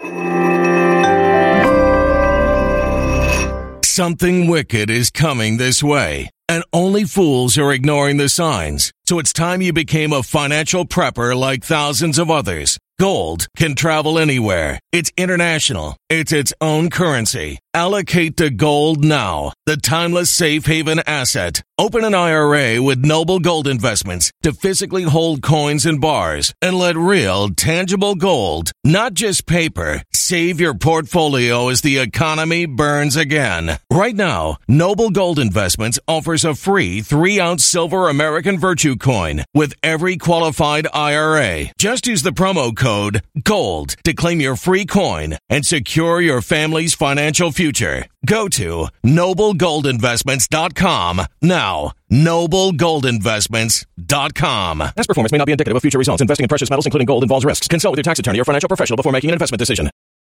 Something wicked is coming this way, and only fools are ignoring the signs. So it's time you became a financial prepper like thousands of others. Gold can travel anywhere. It's international. It's its own currency. Allocate to gold now, the timeless safe haven asset. Open an IRA with Noble Gold Investments to physically hold coins and bars and let real, tangible gold, not just paper, save your portfolio as the economy burns again. Right now, Noble Gold Investments offers a free 3-ounce silver American Virtue coin with every qualified IRA. Just use the promo code GOLD to claim your free coin and secure your family's financial future. Go to noblegoldinvestments.com now. noblegoldinvestments.com. Past performance may not be indicative of future results. Investing in precious metals, including gold, involves risks. Consult with your tax attorney or financial professional before making an investment decision.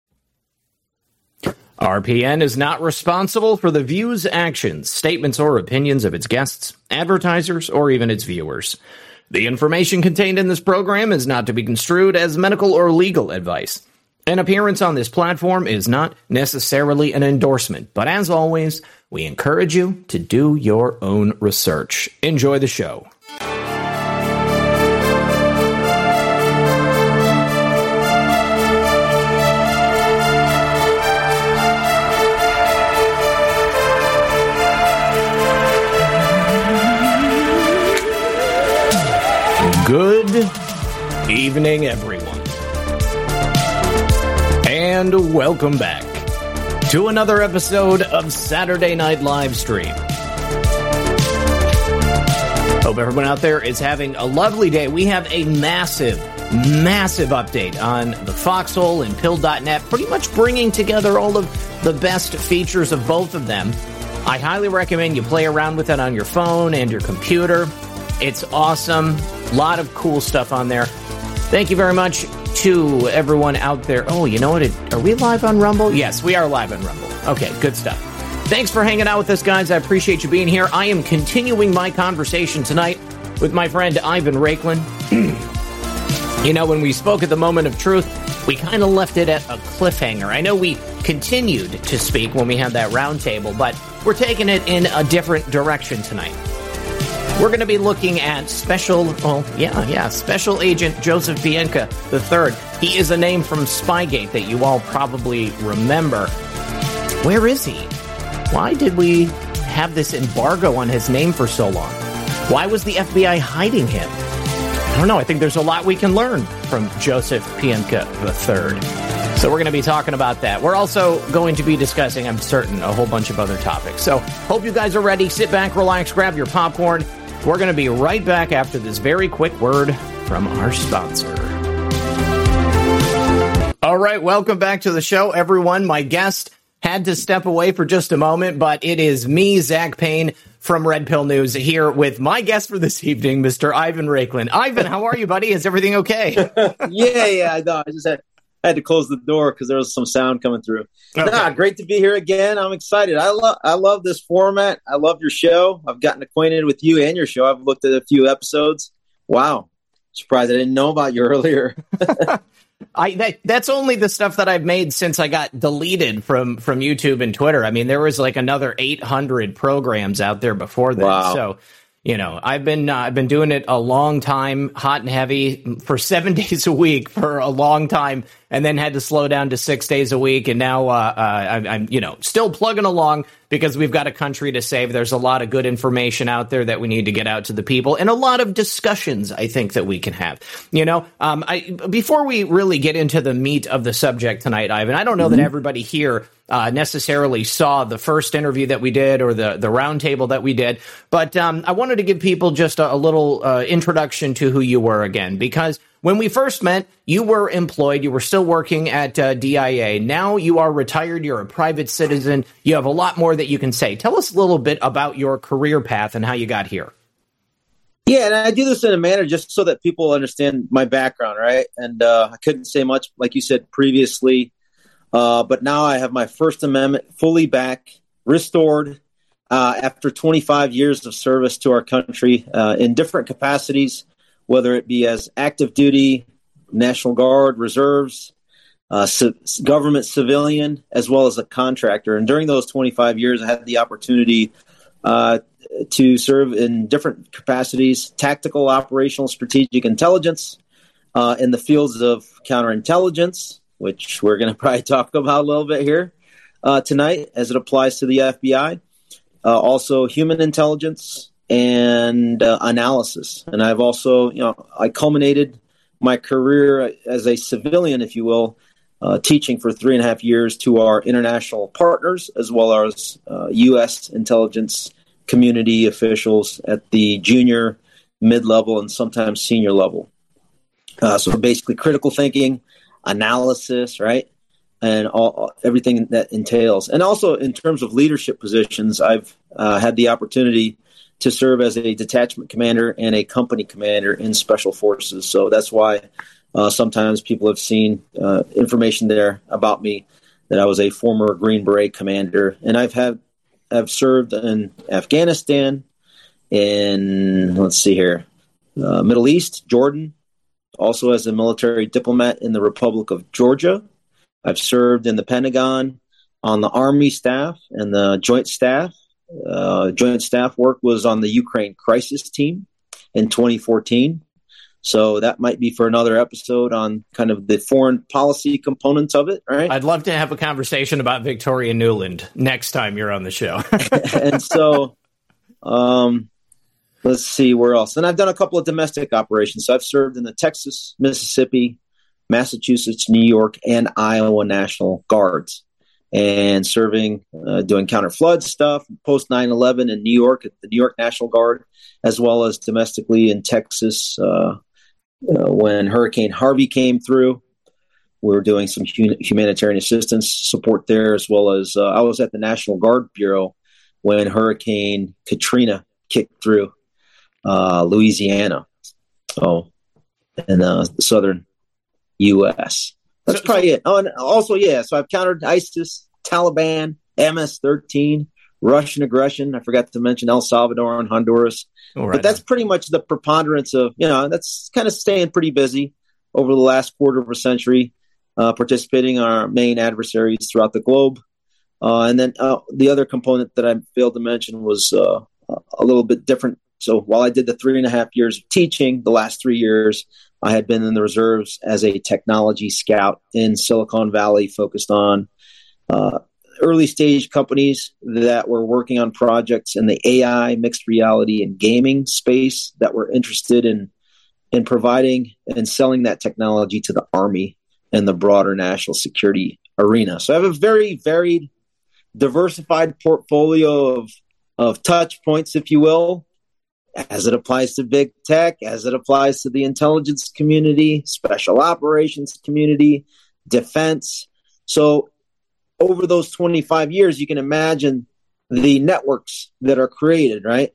RPN is not responsible for the views, actions, statements, or opinions of its guests, advertisers, or even its viewers. The information contained in this program is not to be construed as medical or legal advice. An appearance on this platform is not necessarily an endorsement, but as always, we encourage you to do your own research. Enjoy the show. Good evening, everyone. And welcome back to another episode of Saturday Night Livestream. Hope everyone out there is having a lovely day. We have a massive update on the Foxhole and Pill.net, pretty much bringing together all of the best features of both of them. I highly recommend you play around with it on your phone and your computer. It's awesome. A lot of cool stuff on there. Thank you very much to everyone out there. Oh, you know what? Are we live on Rumble? Yes, we are live on Rumble. Okay, good stuff. Thanks for hanging out with us, guys. I appreciate you being here. I am continuing my conversation tonight with my friend Ivan Raiklin. You know, when we spoke at the Moment of Truth, we kind of left it at a cliffhanger. I know we continued to speak when we had that roundtable, but we're taking it in a different direction tonight. We're going to be looking at Special Agent Joseph Pienka III. He is a name from Spygate that you all probably remember. Where is he? Why did we have this embargo on his name for so long? Why was the FBI hiding him? I don't know. I think there's a lot we can learn from Joseph Pienka III. So we're going to be talking about that. We're also going to be discussing, I'm certain, a whole bunch of other topics. So hope you guys are ready. Sit back, relax, grab your popcorn. We're going to be right back after this very quick word from our sponsor. All right, welcome back to the show, everyone. My guest had to step away for just a moment, but it is me, Zach Payne, from Red Pill News, here with my guest for this evening, Mr. Ivan Raiklin. Ivan, how are you, buddy? Is everything okay? Yeah, I know. I just had to close the door because there was some sound coming through. Okay. Great to be here again. I'm excited. I love this format. I love your show. I've gotten acquainted with you and your show. I've looked at a few episodes. Wow. Surprised I didn't know about you earlier. That's only the stuff that I've made since I got deleted from YouTube and Twitter. I mean, there was like another 800 programs out there before that. Wow. So, you know, I've been doing it a long time, hot and heavy, for 7 days a week for a long time, and then had to slow down to 6 days a week. And now I'm still plugging along because we've got a country to save. There's a lot of good information out there that we need to get out to the people, and a lot of discussions I think that we can have. You know, before we really get into the meat of the subject tonight, Ivan, I don't know that everybody here necessarily saw the first interview that we did or the roundtable that we did, but I wanted to give people just a little introduction to who you were again, because when we first met, you were employed, you were still working at DIA. Now you are retired, you're a private citizen, you have a lot more that you can say. Tell us a little bit about your career path and how you got here. Yeah, and I do this in a manner just so that people understand my background, right? And I couldn't say much, like you said previously, but now I have my First Amendment fully back, restored, after 25 years of service to our country in different capacities, whether it be as active duty, National Guard, reserves, government civilian, as well as a contractor. And during those 25 years, I had the opportunity to serve in different capacities: tactical, operational, strategic intelligence, in the fields of counterintelligence, which we're going to probably talk about a little bit here tonight as it applies to the FBI. Also human intelligence and analysis. And I've also, I culminated my career as a civilian, if you will, teaching for 3.5 years to our international partners, as well as U.S. intelligence community officials at the junior, mid-level, and sometimes senior level. So basically critical thinking, analysis, right? And everything that entails. And also in terms of leadership positions, I've had the opportunity to serve as a detachment commander and a company commander in special forces. So that's why sometimes people have seen information there about me, that I was a former Green Beret commander. And I've served in Afghanistan, in, Middle East, Jordan, also as a military diplomat in the Republic of Georgia. I've served in the Pentagon on the Army staff and the Joint Staff. Joint Staff work was on the Ukraine crisis team in 2014. So that might be for another episode on kind of the foreign policy components of it, right? I'd love to have a conversation about Victoria Nuland next time you're on the show. And so let's see where else. And I've done a couple of domestic operations. So I've served in the Texas, Mississippi, Massachusetts, New York, and Iowa National Guards, and serving, doing counter flood stuff post 9/11 in New York at the New York National Guard, as well as domestically in Texas when Hurricane Harvey came through. We were doing some humanitarian assistance support there, as well as I was at the National Guard Bureau when Hurricane Katrina kicked through Louisiana, in the southern U.S. That's probably it. Oh, and also, so I've countered ISIS, Taliban, MS-13, Russian aggression. I forgot to mention El Salvador and Honduras. But that's pretty much the preponderance of, that's kind of staying pretty busy over the last quarter of a century, participating in our main adversaries throughout the globe. And then the other component that I failed to mention was a little bit different. So while I did the 3.5 years of teaching, the last 3 years, I had been in the reserves as a technology scout in Silicon Valley, focused on early stage companies that were working on projects in the AI, mixed reality, and gaming space that were interested in providing and selling that technology to the Army and the broader national security arena. So I have a very varied, diversified portfolio of touch points, if you will, as it applies to big tech, as it applies to the intelligence community, special operations community, defense. So over those 25 years, you can imagine the networks that are created, right,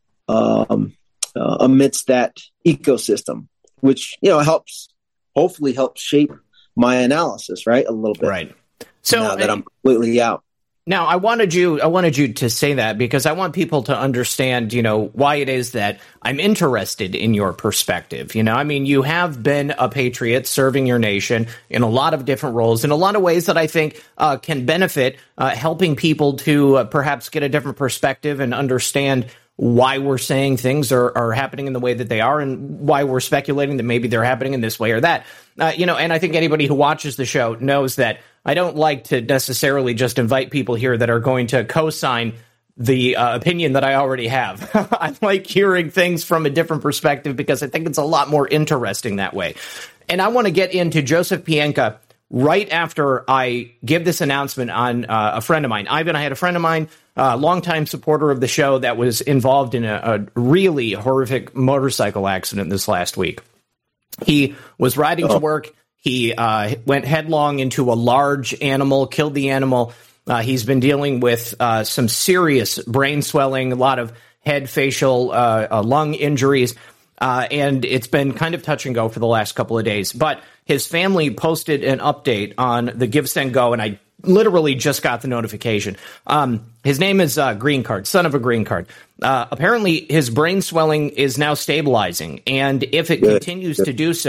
amidst that ecosystem, which, hopefully helps shape my analysis, right, a little bit. Right. So now that I'm completely out. Now, I wanted you to say that because I want people to understand, why it is that I'm interested in your perspective. You have been a patriot serving your nation in a lot of different roles, in a lot of ways that I think can benefit helping people to perhaps get a different perspective and understand why we're saying things are happening in the way that they are, and why we're speculating that maybe they're happening in this way or that. And I think anybody who watches the show knows that I don't like to necessarily just invite people here that are going to co-sign the opinion that I already have. I like hearing things from a different perspective because I think it's a lot more interesting that way. And I want to get into Joseph Pienka right after I give this announcement on a friend of mine. Ivan, I had a friend of mine, a longtime supporter of the show, that was involved in a really horrific motorcycle accident this last week. He was riding to work. He went headlong into a large animal, killed the animal. He's been dealing with some serious brain swelling, a lot of head, facial, lung injuries, and it's been kind of touch and go for the last couple of days. But his family posted an update on the Give, Send, Go, and I literally just got the notification. His name is Green Card, son of a green card. Apparently, his brain swelling is now stabilizing, and if it continues to do so,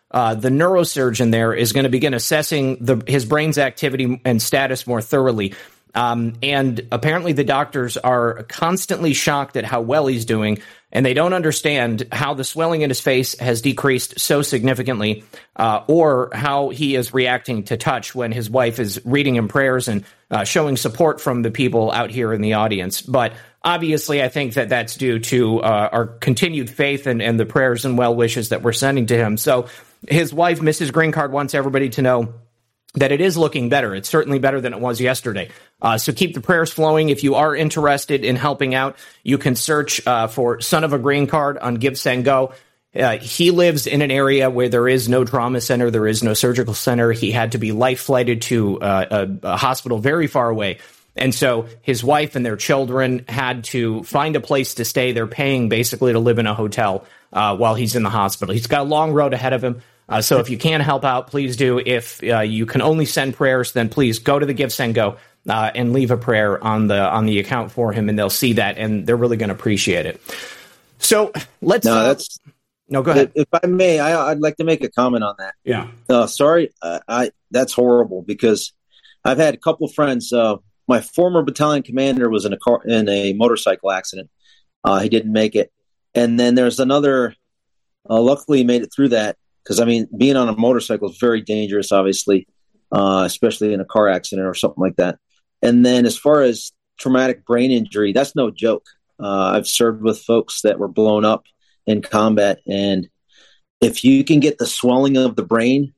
the neurosurgeon there is going to begin assessing his brain's activity and status more thoroughly. And apparently the doctors are constantly shocked at how well he's doing, and they don't understand how the swelling in his face has decreased so significantly, or how he is reacting to touch when his wife is reading him prayers and showing support from the people out here in the audience. But obviously, I think that that's due to our continued faith and the prayers and well wishes that we're sending to him. So his wife, Mrs. Green Card, wants everybody to know that it is looking better. It's certainly better than it was yesterday. So keep the prayers flowing. If you are interested in helping out, you can search for Son of a Green Card on GiveSendGo. He lives in an area where there is no trauma center, there is no surgical center. He had to be life flighted to a hospital very far away. And so his wife and their children had to find a place to stay. They're paying basically to live in a hotel while he's in the hospital. He's got a long road ahead of him. So if you can help out, please do. If you can only send prayers, then please go to the GiveSendGo and leave a prayer on the account for him, and they'll see that, and they're really going to appreciate it. So let's. No, go ahead. If I may, I'd like to make a comment on that. Yeah. Sorry, that's horrible because I've had a couple friends. My former battalion commander was in a motorcycle accident. He didn't make it, and then there's another. Luckily, he made it through that. Because, I mean, being on a motorcycle is very dangerous, obviously, especially in a car accident or something like that. And then as far as traumatic brain injury, that's no joke. I've served with folks that were blown up in combat. And if you can get the swelling of the brain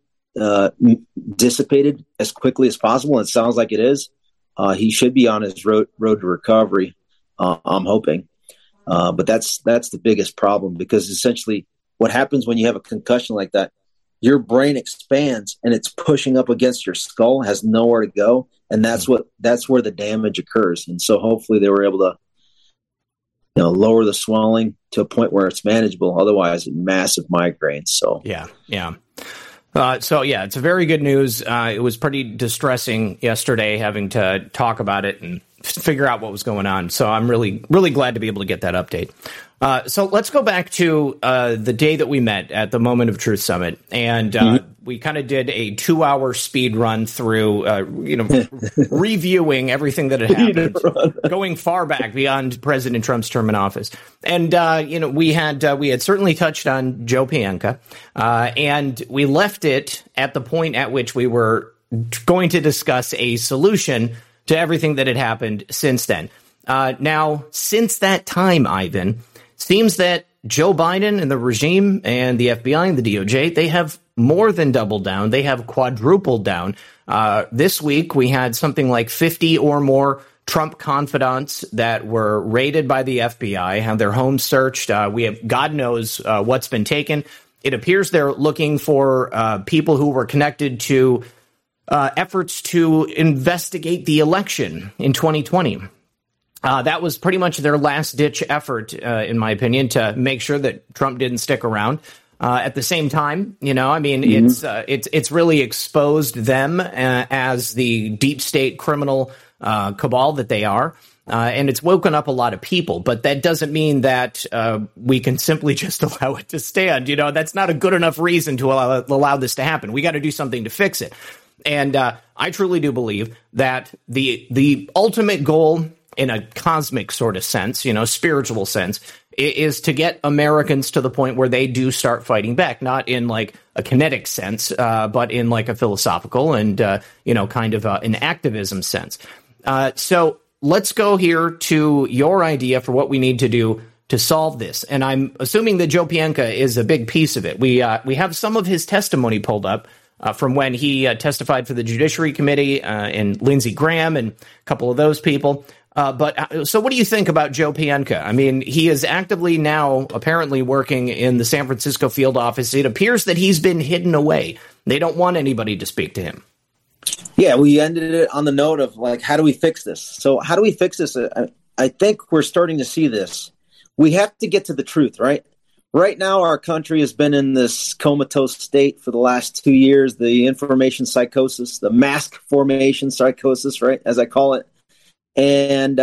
dissipated as quickly as possible, and it sounds like it is, he should be on his road to recovery, I'm hoping. But that's the biggest problem because essentially – what happens when you have a concussion like that, your brain expands and it's pushing up against your skull, has nowhere to go. And that's where the damage occurs. And so hopefully they were able to, lower the swelling to a point where it's manageable. Otherwise, massive migraines. So, yeah. It's a very good news. It was pretty distressing yesterday having to talk about it and figure out what was going on. So I'm really, really glad to be able to get that update. So let's go back to the day that we met at the Moment of Truth Summit, and we kind of did a 2-hour speed run through, reviewing everything that had happened, going far back beyond President Trump's term in office. And we had certainly touched on Joe Pientka, and we left it at the point at which we were going to discuss a solution to everything that had happened since then. Now, since that time, Ivan, seems that Joe Biden and the regime and the FBI and the DOJ, they have more than doubled down. They have quadrupled down. This week, we had something like 50 or more Trump confidants that were raided by the FBI, have their homes searched. We have God knows what's been taken. It appears they're looking for people who were connected to efforts to investigate the election in 2020. That was pretty much their last-ditch effort, in my opinion, to make sure that Trump didn't stick around. At the same time, it's really exposed them as the deep state criminal cabal that they are, and it's woken up a lot of people. But that doesn't mean that we can simply just allow it to stand. That's not a good enough reason to allow this to happen. We got to do something to fix it. And I truly do believe that the ultimate goal, in a cosmic sort of sense, spiritual sense, is to get Americans to the point where they do start fighting back, not in like a kinetic sense, but in like a philosophical and, kind of an activism sense. So let's go here to your idea for what we need to do to solve this. And I'm assuming that Joe Pientka is a big piece of it. We have some of his testimony pulled up from when he testified for the Judiciary Committee and Lindsey Graham and a couple of those people. So what do you think about Joe Pientka? I mean, he is actively now apparently working in the San Francisco field office. It appears that he's been hidden away. They don't want anybody to speak to him. Yeah, we ended it on the note of like, how do we fix this? So how do we fix this? I think we're starting to see this. We have to get to the truth, right? Right now, our country has been in this comatose state for the last 2 years, the information psychosis, the mask formation psychosis, right, as I call it. And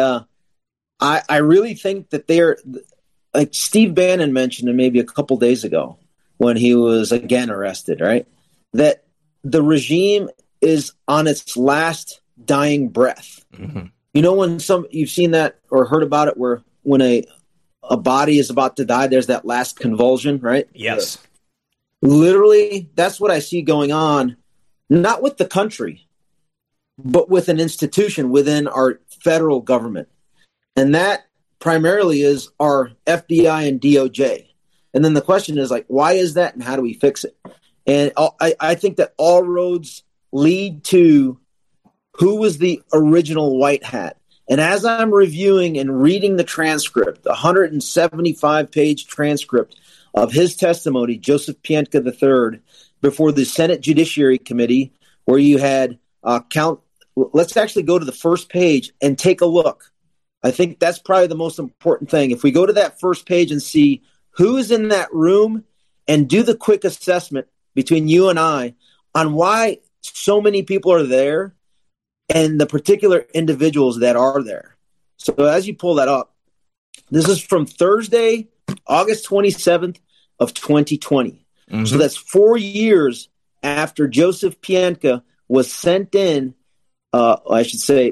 I really think that they're, like Steve Bannon mentioned it maybe a couple days ago, when he was again arrested, right? That the regime is on its last dying breath. Mm-hmm. You know, when you've seen that or heard about it, where when a body is about to die, there's that last convulsion, right? Yes. Literally, that's what I see going on, not with the country, but with an institution within our federal government. And that primarily is our FBI and DOJ. And then the question is, like, why is that and how do we fix it? And I think that all roads lead to who was the original white hat. And as I'm reviewing and reading the transcript, the 175-page transcript of his testimony, Joseph Pientka III, before the Senate Judiciary Committee, where you had let's actually go to the first page and take a look. I think that's probably the most important thing. If we go to that first page and see who is in that room and do the quick assessment between you and I on why so many people are there and the particular individuals that are there. So as you pull that up, this is from Thursday, August 27th of 2020. Mm-hmm. So that's 4 years after Joseph Pientka was sent in, I should say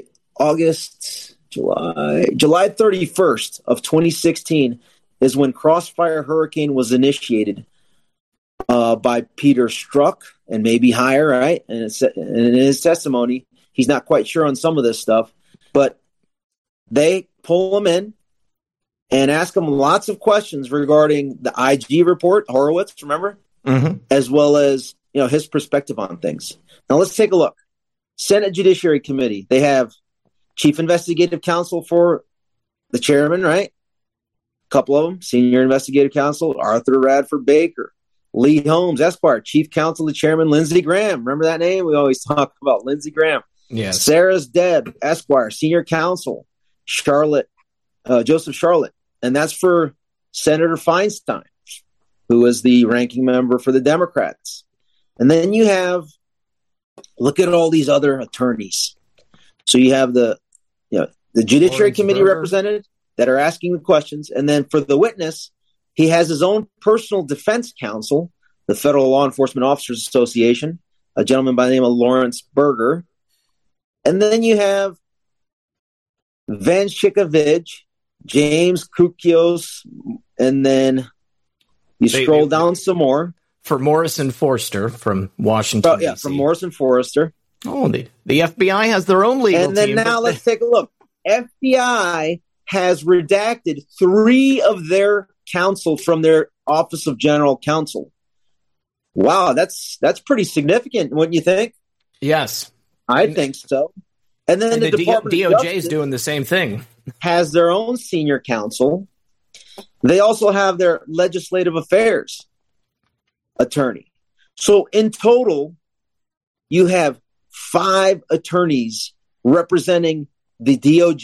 July 31st of 2016 is when Crossfire Hurricane was initiated by Peter Strzok and maybe higher, right? And in his testimony, he's not quite sure on some of this stuff, but they pull him in and ask him lots of questions regarding the IG report, Horowitz, remember? Mm-hmm. As well as, his perspective on things. Now let's take a look. Senate Judiciary Committee, they have Chief Investigative Counsel for the chairman, right? A couple of them, Senior Investigative Counsel, Arthur Radford Baker, Lee Holmes, Esquire, Chief Counsel to Chairman Lindsey Graham. Remember that name? We always talk about Lindsey Graham. Yes. Sarah's Deb, Esquire, Senior Counsel, Joseph Charlotte. And that's for Senator Feinstein, who is the ranking member for the Democrats. And then you have, look at all these other attorneys. So you have the Judiciary Lawrence Committee Berger represented that are asking the questions. And then for the witness, he has his own personal defense counsel, the Federal Law Enforcement Officers Association, a gentleman by the name of Lawrence Berger. And then you have Van Schikovich, James Kukios, and then you scroll down some more. For Morrison Forster from Washington, D.C. From Morrison Forster. Oh, the FBI has their own legal team. And then now let's take a look. FBI has redacted 3 of their counsel from their Office of General Counsel. Wow, that's pretty significant, wouldn't you think? Yes. I think so. And then the Department of DOJ Justice is doing the same thing. Has their own senior counsel. They also have their legislative affairs attorney. So in total, you have 5 attorneys representing the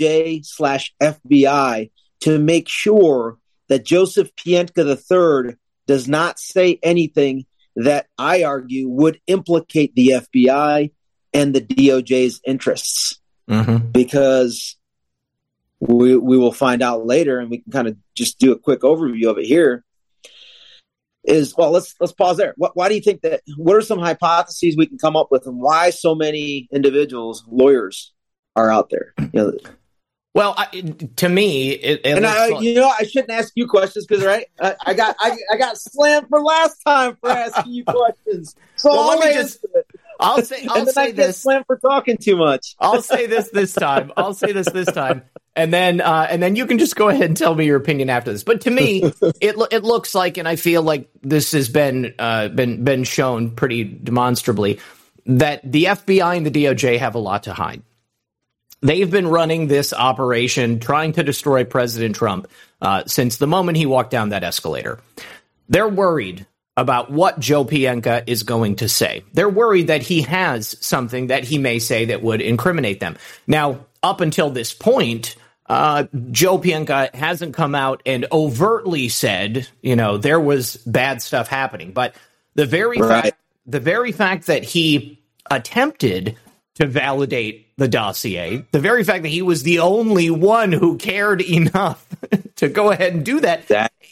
DOJ/FBI to make sure that Joseph Pientka III does not say anything that I argue would implicate the FBI and the DOJ's interests. Mm-hmm. Because we will find out later, and we can kind of just do a quick overview of it here. Let's pause there. Why do you think that? What are some hypotheses we can come up with, and why so many individuals, lawyers, are out there? Well, to me, I shouldn't ask you questions because I got slammed for last time for asking you questions. So I'll say this. Slammed for talking too much. I'll say this time. And then you can just go ahead and tell me your opinion after this. But to me, it looks like, and I feel like this has been shown pretty demonstrably, that the FBI and the DOJ have a lot to hide. They've been running this operation trying to destroy President Trump since the moment he walked down that escalator. They're worried about what Joe Pientka is going to say. They're worried that he has something that he may say that would incriminate them. Now, up until this point, Joe Pientka hasn't come out and overtly said, there was bad stuff happening. But the very fact that he attempted to validate the dossier, the very fact that he was the only one who cared enough to go ahead and do that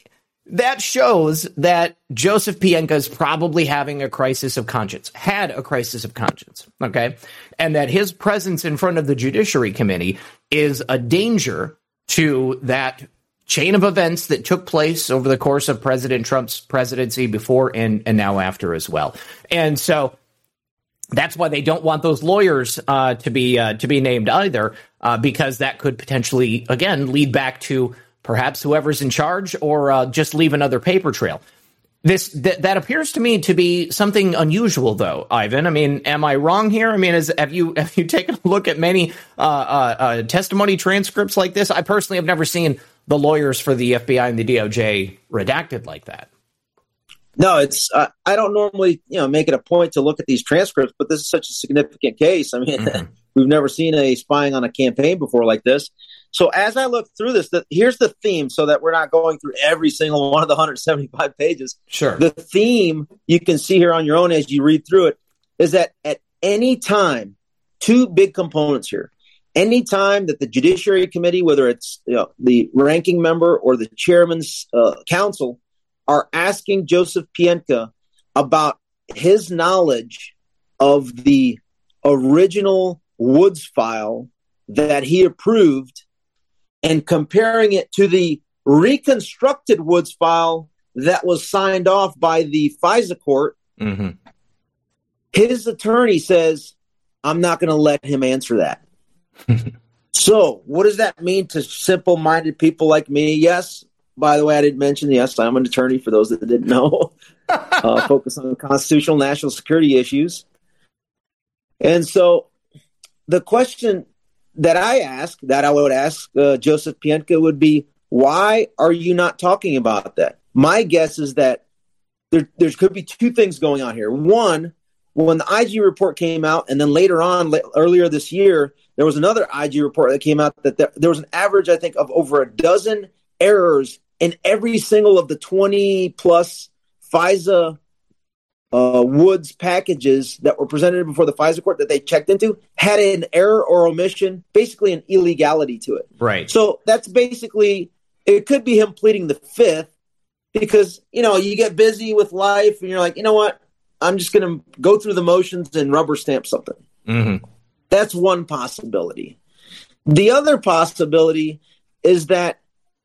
that shows that Joseph Pientka is probably having a crisis of conscience, had a crisis of conscience, okay? And that his presence in front of the Judiciary Committee is a danger to that chain of events that took place over the course of President Trump's presidency before and now after as well. And so that's why they don't want those lawyers to be named either, because that could potentially, again, lead back to perhaps whoever's in charge, or just leave another paper trail. That appears to me to be something unusual, though, Ivan. I mean, am I wrong here? I mean, have you taken a look at many testimony transcripts like this? I personally have never seen the lawyers for the FBI and the DOJ redacted like that. No, it's I don't normally make it a point to look at these transcripts, but this is such a significant case. I mean, we've never seen a spying on a campaign before like this. So as I look through this, here's the theme, so that we're not going through every single one of the 175 pages. Sure. The theme you can see here on your own as you read through it is that at any time, two big components here. Any time that the Judiciary Committee, whether it's the ranking member or the chairman's counsel, are asking Joseph Pientka about his knowledge of the original Woods file that he approved and comparing it to the reconstructed Woods file that was signed off by the FISA court, his attorney says, I'm not going to let him answer that. So what does that mean to simple-minded people like me? Yes, by the way, I didn't mention, yes, I'm an attorney for those that didn't know. Focus on constitutional national security issues. And so the question that I would ask Joseph Pientka would be, why are you not talking about that? My guess is that there could be two things going on here. One, when the IG report came out, and then later on, earlier this year, there was another IG report that came out that there was an average, I think, of over a dozen errors in every single of the 20-plus FISA Woods packages that were presented before the FISA court that they checked into had an error or omission, basically an illegality to it. Right. So that's basically, it could be him pleading the fifth because, you get busy with life and you're like, you know what? I'm just going to go through the motions and rubber stamp something. Mm-hmm. That's one possibility. The other possibility is that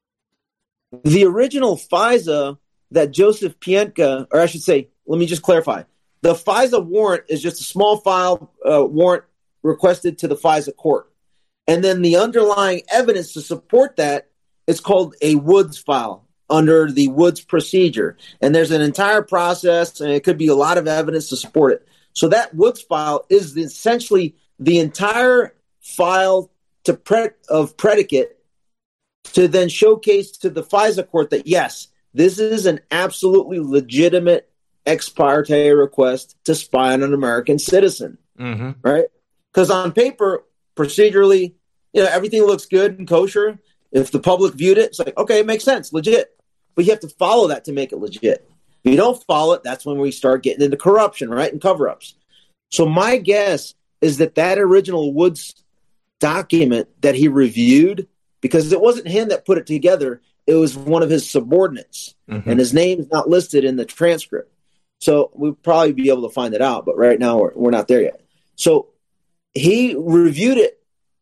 the original FISA that Joseph Pientka, or I should say, let me just clarify. The FISA warrant is just a small file warrant requested to the FISA court. And then the underlying evidence to support that is called a Woods file under the Woods procedure. And there's an entire process, and it could be a lot of evidence to support it. So that Woods file is essentially the entire file of predicate to then showcase to the FISA court that, yes, this is an absolutely legitimate ex parte request to spy on an American citizen, right? Because on paper, procedurally, everything looks good and kosher. If the public viewed it, it's like, okay, it makes sense, legit. But you have to follow that to make it legit. If you don't follow it, that's when we start getting into corruption, right, and cover-ups. So my guess is that original Woods document that he reviewed, because it wasn't him that put it together, it was one of his subordinates, and his name is not listed in the transcript. So we'll probably be able to find it out, but right now we're not there yet. So he reviewed it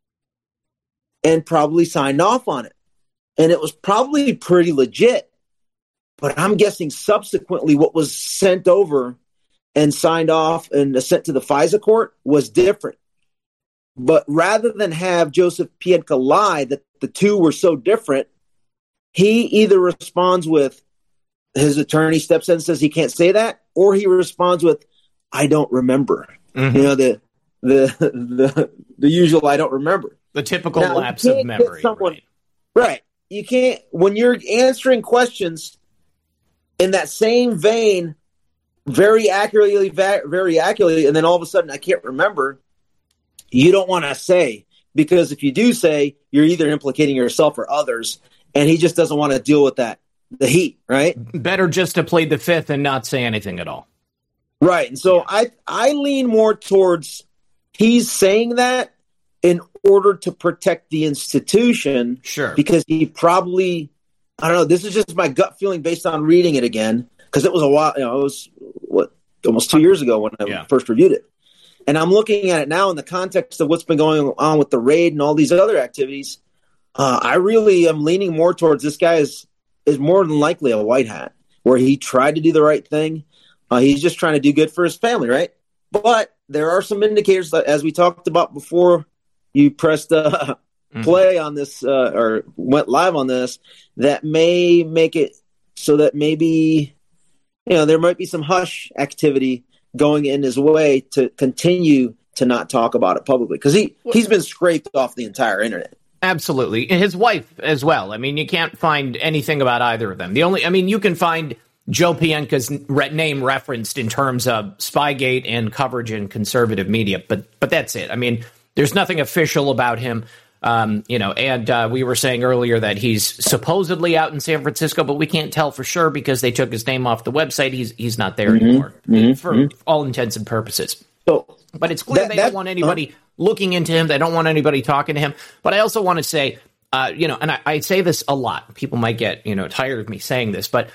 and probably signed off on it. And it was probably pretty legit. But I'm guessing subsequently what was sent over and signed off and sent to the FISA court was different. But rather than have Joseph Pientka lie that the two were so different, he either responds with, his attorney steps in and says he can't say that, or he responds with, I don't remember. The usual I don't remember. The typical lapse of memory. Right. You can't, when you're answering questions in that same vein, very accurately, and then all of a sudden I can't remember, you don't want to say, because if you do say, you're either implicating yourself or others, and he just doesn't want to deal with that. The heat, right? Better just to plead the fifth and not say anything at all. Right. And so I lean more towards he's saying that in order to protect the institution. Sure. Because he probably I don't know. This is just my gut feeling based on reading it again, because it was a while. It was almost 2 years ago when I first reviewed it, and I'm looking at it now in the context of what's been going on with the raid and all these other activities. I really am leaning more towards this guy is more than likely a white hat, where he tried to do the right thing. He's just trying to do good for his family, right? But there are some indicators that, as we talked about before you pressed play on this or went live on this, that may make it so that maybe, there might be some hush activity going in his way to continue to not talk about it publicly, because he's been scraped off the entire internet. Absolutely. And his wife as well. I mean, you can't find anything about either of them. You can find Joe Pienka's name referenced in terms of Spygate and coverage in conservative media, but that's it. I mean, there's nothing official about him. And we were saying earlier that he's supposedly out in San Francisco, but we can't tell for sure because they took his name off the website. He's not there anymore for all intents and purposes. But it's clear they don't want anybody looking into him. They don't want anybody talking to him. But I also want to say, and I say this a lot. People might get, tired of me saying this, but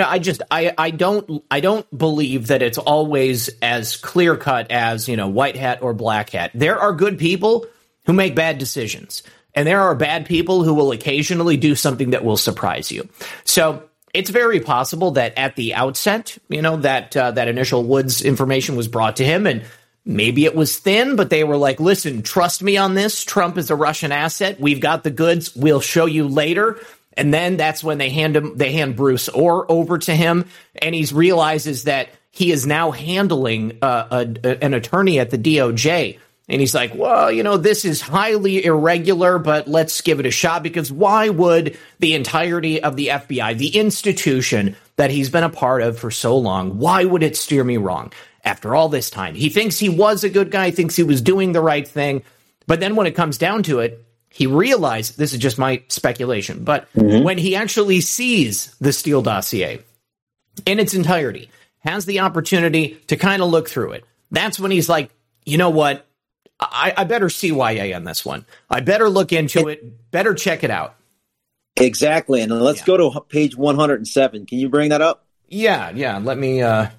I don't believe that it's always as clear cut as, white hat or black hat. There are good people who make bad decisions, and there are bad people who will occasionally do something that will surprise you. So it's very possible that at the outset, that initial Woods information was brought to him, and maybe it was thin, but they were like, listen, trust me on this. Trump is a Russian asset. We've got the goods. We'll show you later. And then that's when they hand Bruce Orr over to him, and he realizes that he is now handling an attorney at the DOJ. And he's like, well, this is highly irregular, but let's give it a shot, because why would the entirety of the FBI, the institution that he's been a part of for so long, why would it steer me wrong after all this time? He thinks he was a good guy, thinks he was doing the right thing. But then when it comes down to it, he realized, this is just my speculation, but when he actually sees the Steele dossier in its entirety, has the opportunity to kind of look through it, that's when he's like, you know what? I better CYA on this one. I better look into it, better check it out. Exactly. And let's go to page 107. Can you bring that up? Yeah. Let me... And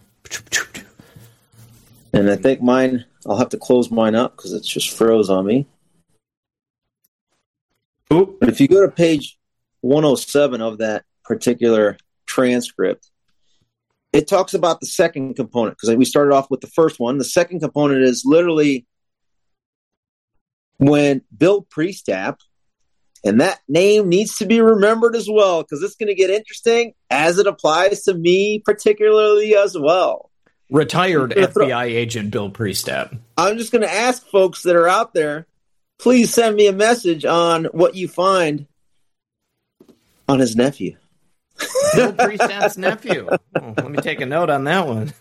I think I'll have to close mine up because it just froze on me. But if you go to page 107 of that particular transcript, it talks about the second component, because we started off with the first one. The second component is literally when Bill Priestap, and that name needs to be remembered as well, because it's going to get interesting as it applies to me particularly as well. Retired FBI agent Bill Priestap. I'm just going to ask folks that are out there, please send me a message on what you find on his nephew. Bill Priestap's nephew. Let me take a note on that one.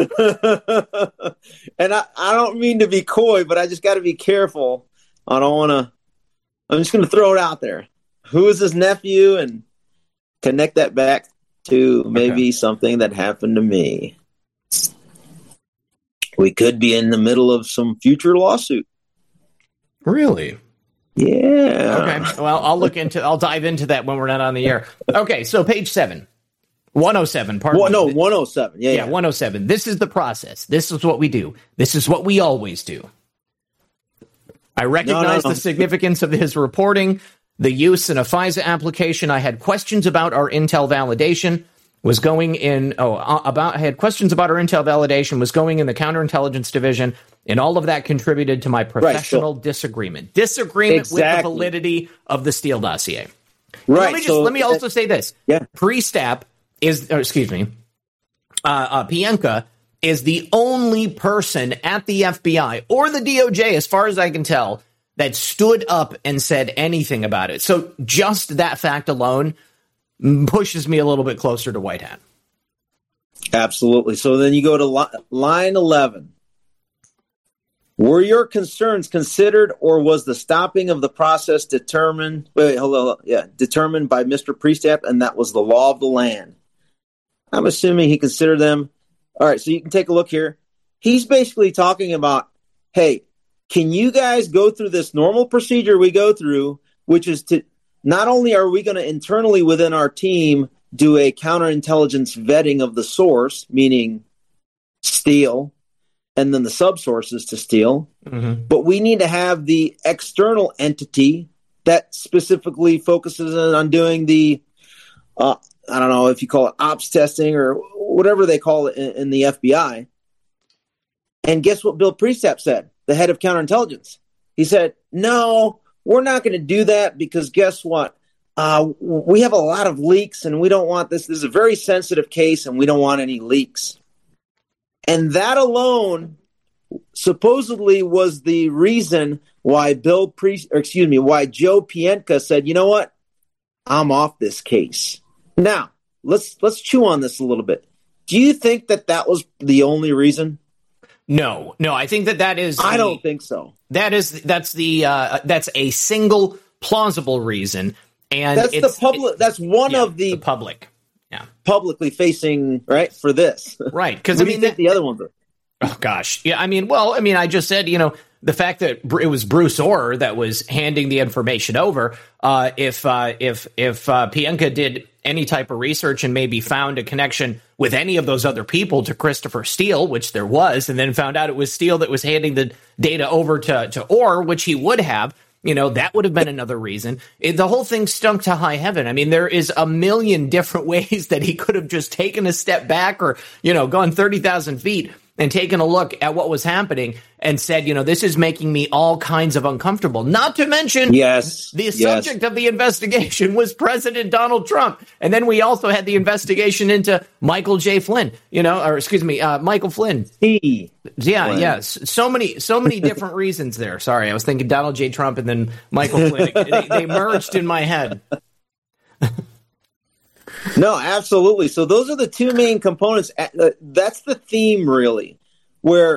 And I don't mean to be coy, but I just got to be careful. I'm just going to throw it out there. Who is his nephew? And connect that back to maybe something that happened to me. We could be in the middle of some future lawsuit. Really? Yeah. Okay. Well, I'll dive into that when we're not on the air. Okay. So page 107. Pardon me. No, 107. Yeah. 107. This is the process. This is what we do. This is what we always do. I recognize the significance of his reporting, the use in a FISA application. I had questions about our intel validation. I had questions about our intel validation was going in the counterintelligence division, and all of that contributed to my professional disagreement with the validity of the Steele dossier. Right. Let me also say this. Yeah. Priestap Pienka is the only person at the FBI or the DOJ, as far as I can tell, that stood up and said anything about it. So just that fact alone pushes me a little bit closer to white hat. Absolutely. So then you go to line 11. Were your concerns considered, or was the stopping of the process determined by Mr. Priestap, and that was the law of the land? I'm assuming he considered them. All right, so you can take a look here. He's basically talking about, hey, can you guys go through this normal procedure we go through, which is to not only are we going to internally within our team do a counterintelligence vetting of the source, meaning Steele, and then the subsources to Steele, but we need to have the external entity that specifically focuses on doing the, I don't know if you call it ops testing or whatever they call it in the FBI. And guess what Bill Priestap said, the head of counterintelligence? He said, no, we're not going to do that because guess what? We have a lot of leaks and we don't want this. This is a very sensitive case and we don't want any leaks. And that alone supposedly was the reason why Joe Pientka said, you know what? I'm off this case. Now, let's chew on this a little bit. Do you think that was the only reason? No, I think that is. I don't think so. That's a single plausible reason, and that's one of the public, publicly facing for this, right? Because the other ones are. Oh gosh, yeah. I just said, the fact that it was Bruce Orr that was handing the information over. If Pientka did any type of research and maybe found a connection with any of those other people to Christopher Steele, which there was, and then found out it was Steele that was handing the data over to Orr, which he would have, that would have been another reason. The whole thing stunk to high heaven. I mean, there is a million different ways that he could have just taken a step back or, gone 30,000 feet and taken a look at what was happening and said, this is making me all kinds of uncomfortable. Not to mention, the subject of the investigation was President Donald Trump. And then we also had the investigation into Michael J. Flynn, Michael Flynn. So many different reasons there. Sorry, I was thinking Donald J. Trump and then Michael Flynn. They merged in my head. No, absolutely. So those are the two main components. That's the theme, really, where,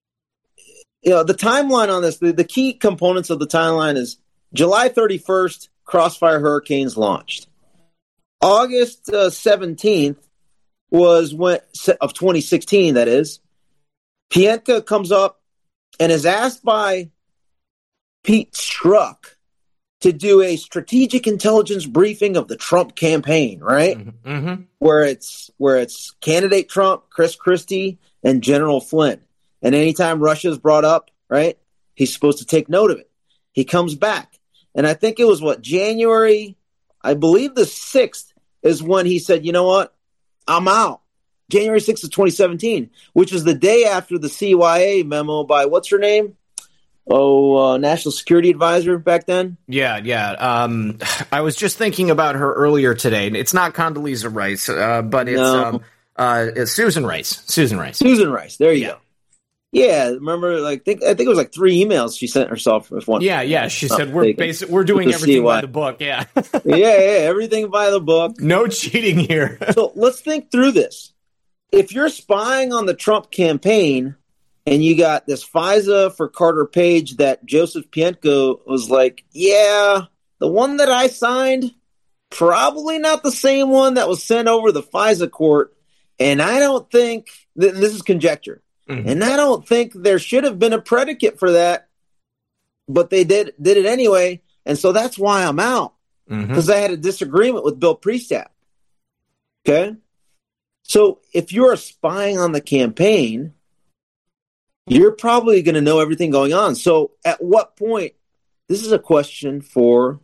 the timeline on this, the key components of the timeline is July 31st, Crossfire Hurricanes launched. August 17th was of 2016, that is. Pientka comes up and is asked by Pete Strzok to do a strategic intelligence briefing of the Trump campaign, right? Mm-hmm. Where it's candidate Trump, Chris Christie, and General Flynn. And anytime Russia is brought up, right, he's supposed to take note of it. He comes back. And I think it was January, I believe the 6th is when he said, you know what, I'm out. January 6th of 2017, which is the day after the CYA memo by, what's her name? National Security Advisor back then? Yeah. I was just thinking about her earlier today. It's not Condoleezza Rice, but it's Susan Rice. Susan Rice. There you go. Yeah, remember, I think it was 3 emails she sent herself with one. Yeah. She said we're doing everything by the book. Yeah. yeah, everything by the book. No cheating here. So let's think through this. If you're spying on the Trump campaign, and you got this FISA for Carter Page that Joseph Pientka was like, yeah, the one that I signed, probably not the same one that was sent over the FISA court. And I don't think, this is conjecture, and I don't think there should have been a predicate for that, but they did it anyway. And so that's why I'm out, because I had a disagreement with Bill Priestap. Okay? So if you're spying on the campaign, you're probably going to know everything going on. So at what point, this is a question for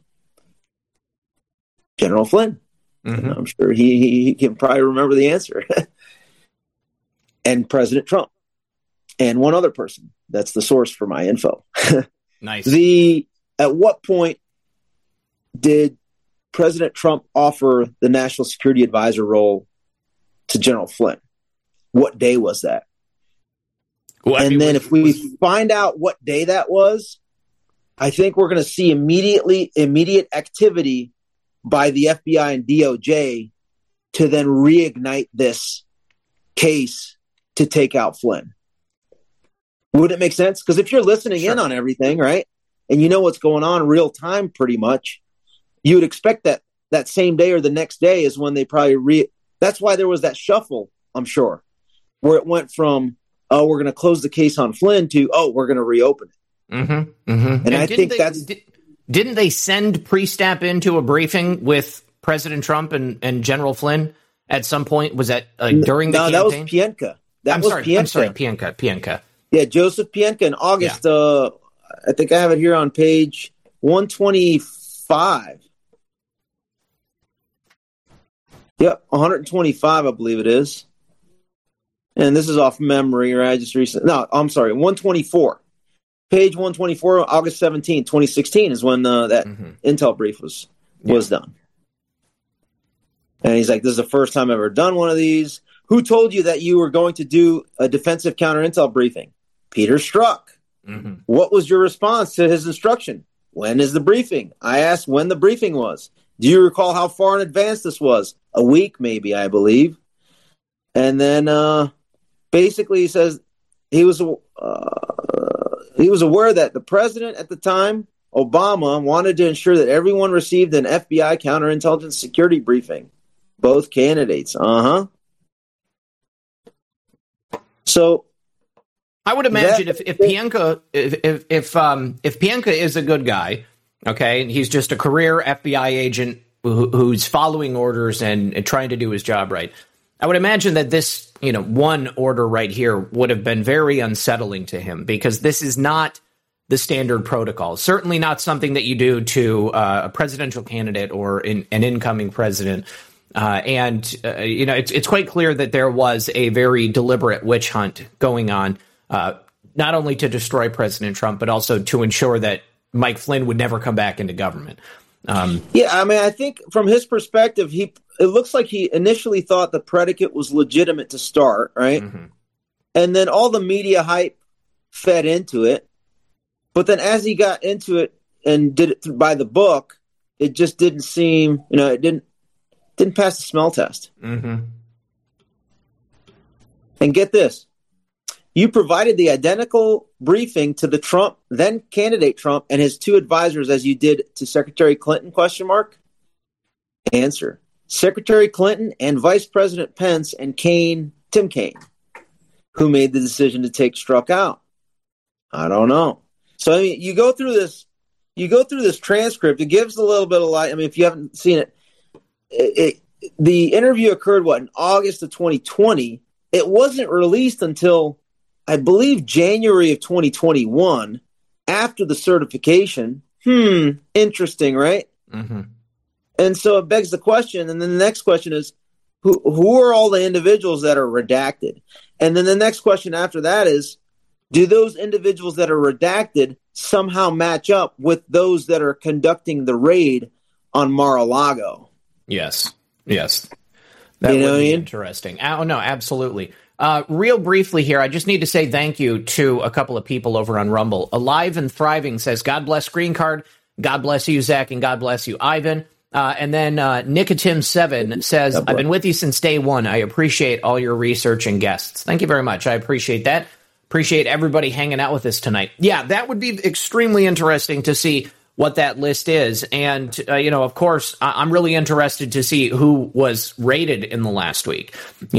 General Flynn. I'm sure he can probably remember the answer. And President Trump. And one other person. That's the source for my info. Nice. At what point did President Trump offer the National Security Advisor role to General Flynn? What day was that? Well, if we find out what day that was, I think we're going to see immediate activity by the FBI and DOJ to then reignite this case to take out Flynn. Would it make sense? Because if you're listening in on everything, right, and you know what's going on real time pretty much, you would expect that same day or the next day is when they probably that's why there was that shuffle, I'm sure, where it went from, oh, we're going to close the case on Flynn to, oh, we're going to reopen it. And I think didn't they send Priestap into a briefing with President Trump and General Flynn at some point? Was that during the campaign? No, that was Pienka. I'm sorry, Pienka. Yeah, Joseph Pienka in August. Yeah. I think I have it here on page 125. Yep, 125, I believe it is. And this is off memory, right? Just recently. No, I'm sorry, 124. Page 124, August 17, 2016 is when that intel brief was done. And he's like, this is the first time I've ever done one of these. Who told you that you were going to do a defensive counter intel briefing? Peter Strzok. Mm-hmm. What was your response to his instruction? When is the briefing? I asked when the briefing was. Do you recall how far in advance this was? A week, maybe, I believe. And then basically he says he was aware that the president at the time, Obama, wanted to ensure that everyone received an FBI counterintelligence security briefing. Both candidates. So I would imagine if Pienka if Pienka is a good guy, okay, and he's just a career FBI agent who's following orders and trying to do his job right, I would imagine that this, one order right here would have been very unsettling to him, because this is not the standard protocol. Certainly not something that you do to a presidential candidate or an incoming president. It's quite clear that there was a very deliberate witch hunt going on, not only to destroy President Trump, but also to ensure that Mike Flynn would never come back into government. I think from his perspective, it looks like he initially thought the predicate was legitimate to start, right? Mm-hmm. And then all the media hype fed into it. But then as he got into it and did it by the book, it just didn't seem, it didn't pass the smell test. Mm-hmm. And get this. You provided the identical briefing to the Trump, then candidate Trump, and his two advisors as you did to Secretary Clinton, ? Answer. Secretary Clinton and Vice President Pence and Tim Kaine, who made the decision to take Strzok out. I don't know. So, you go through this transcript. It gives a little bit of light. If you haven't seen it, the interview occurred, in August of 2020. It wasn't released until, I believe, January of 2021, after the certification. Interesting, right? Mm-hmm. And so it begs the question, and then the next question is, who are all the individuals that are redacted? And then the next question after that is, do those individuals that are redacted somehow match up with those that are conducting the raid on Mar-a-Lago? Yes. That would be interesting. Oh, no, absolutely. Real briefly here, I just need to say thank you to a couple of people over on Rumble. Alive and Thriving says, God bless Green Card, God bless you, Zach, and God bless you, Ivan. And then Nicotim7 says, I've been with you since day one. I appreciate all your research and guests. Thank you very much. I appreciate that. Appreciate everybody hanging out with us tonight. Yeah, that would be extremely interesting to see what that list is. And, of course, I'm really interested to see who was raided in the last week.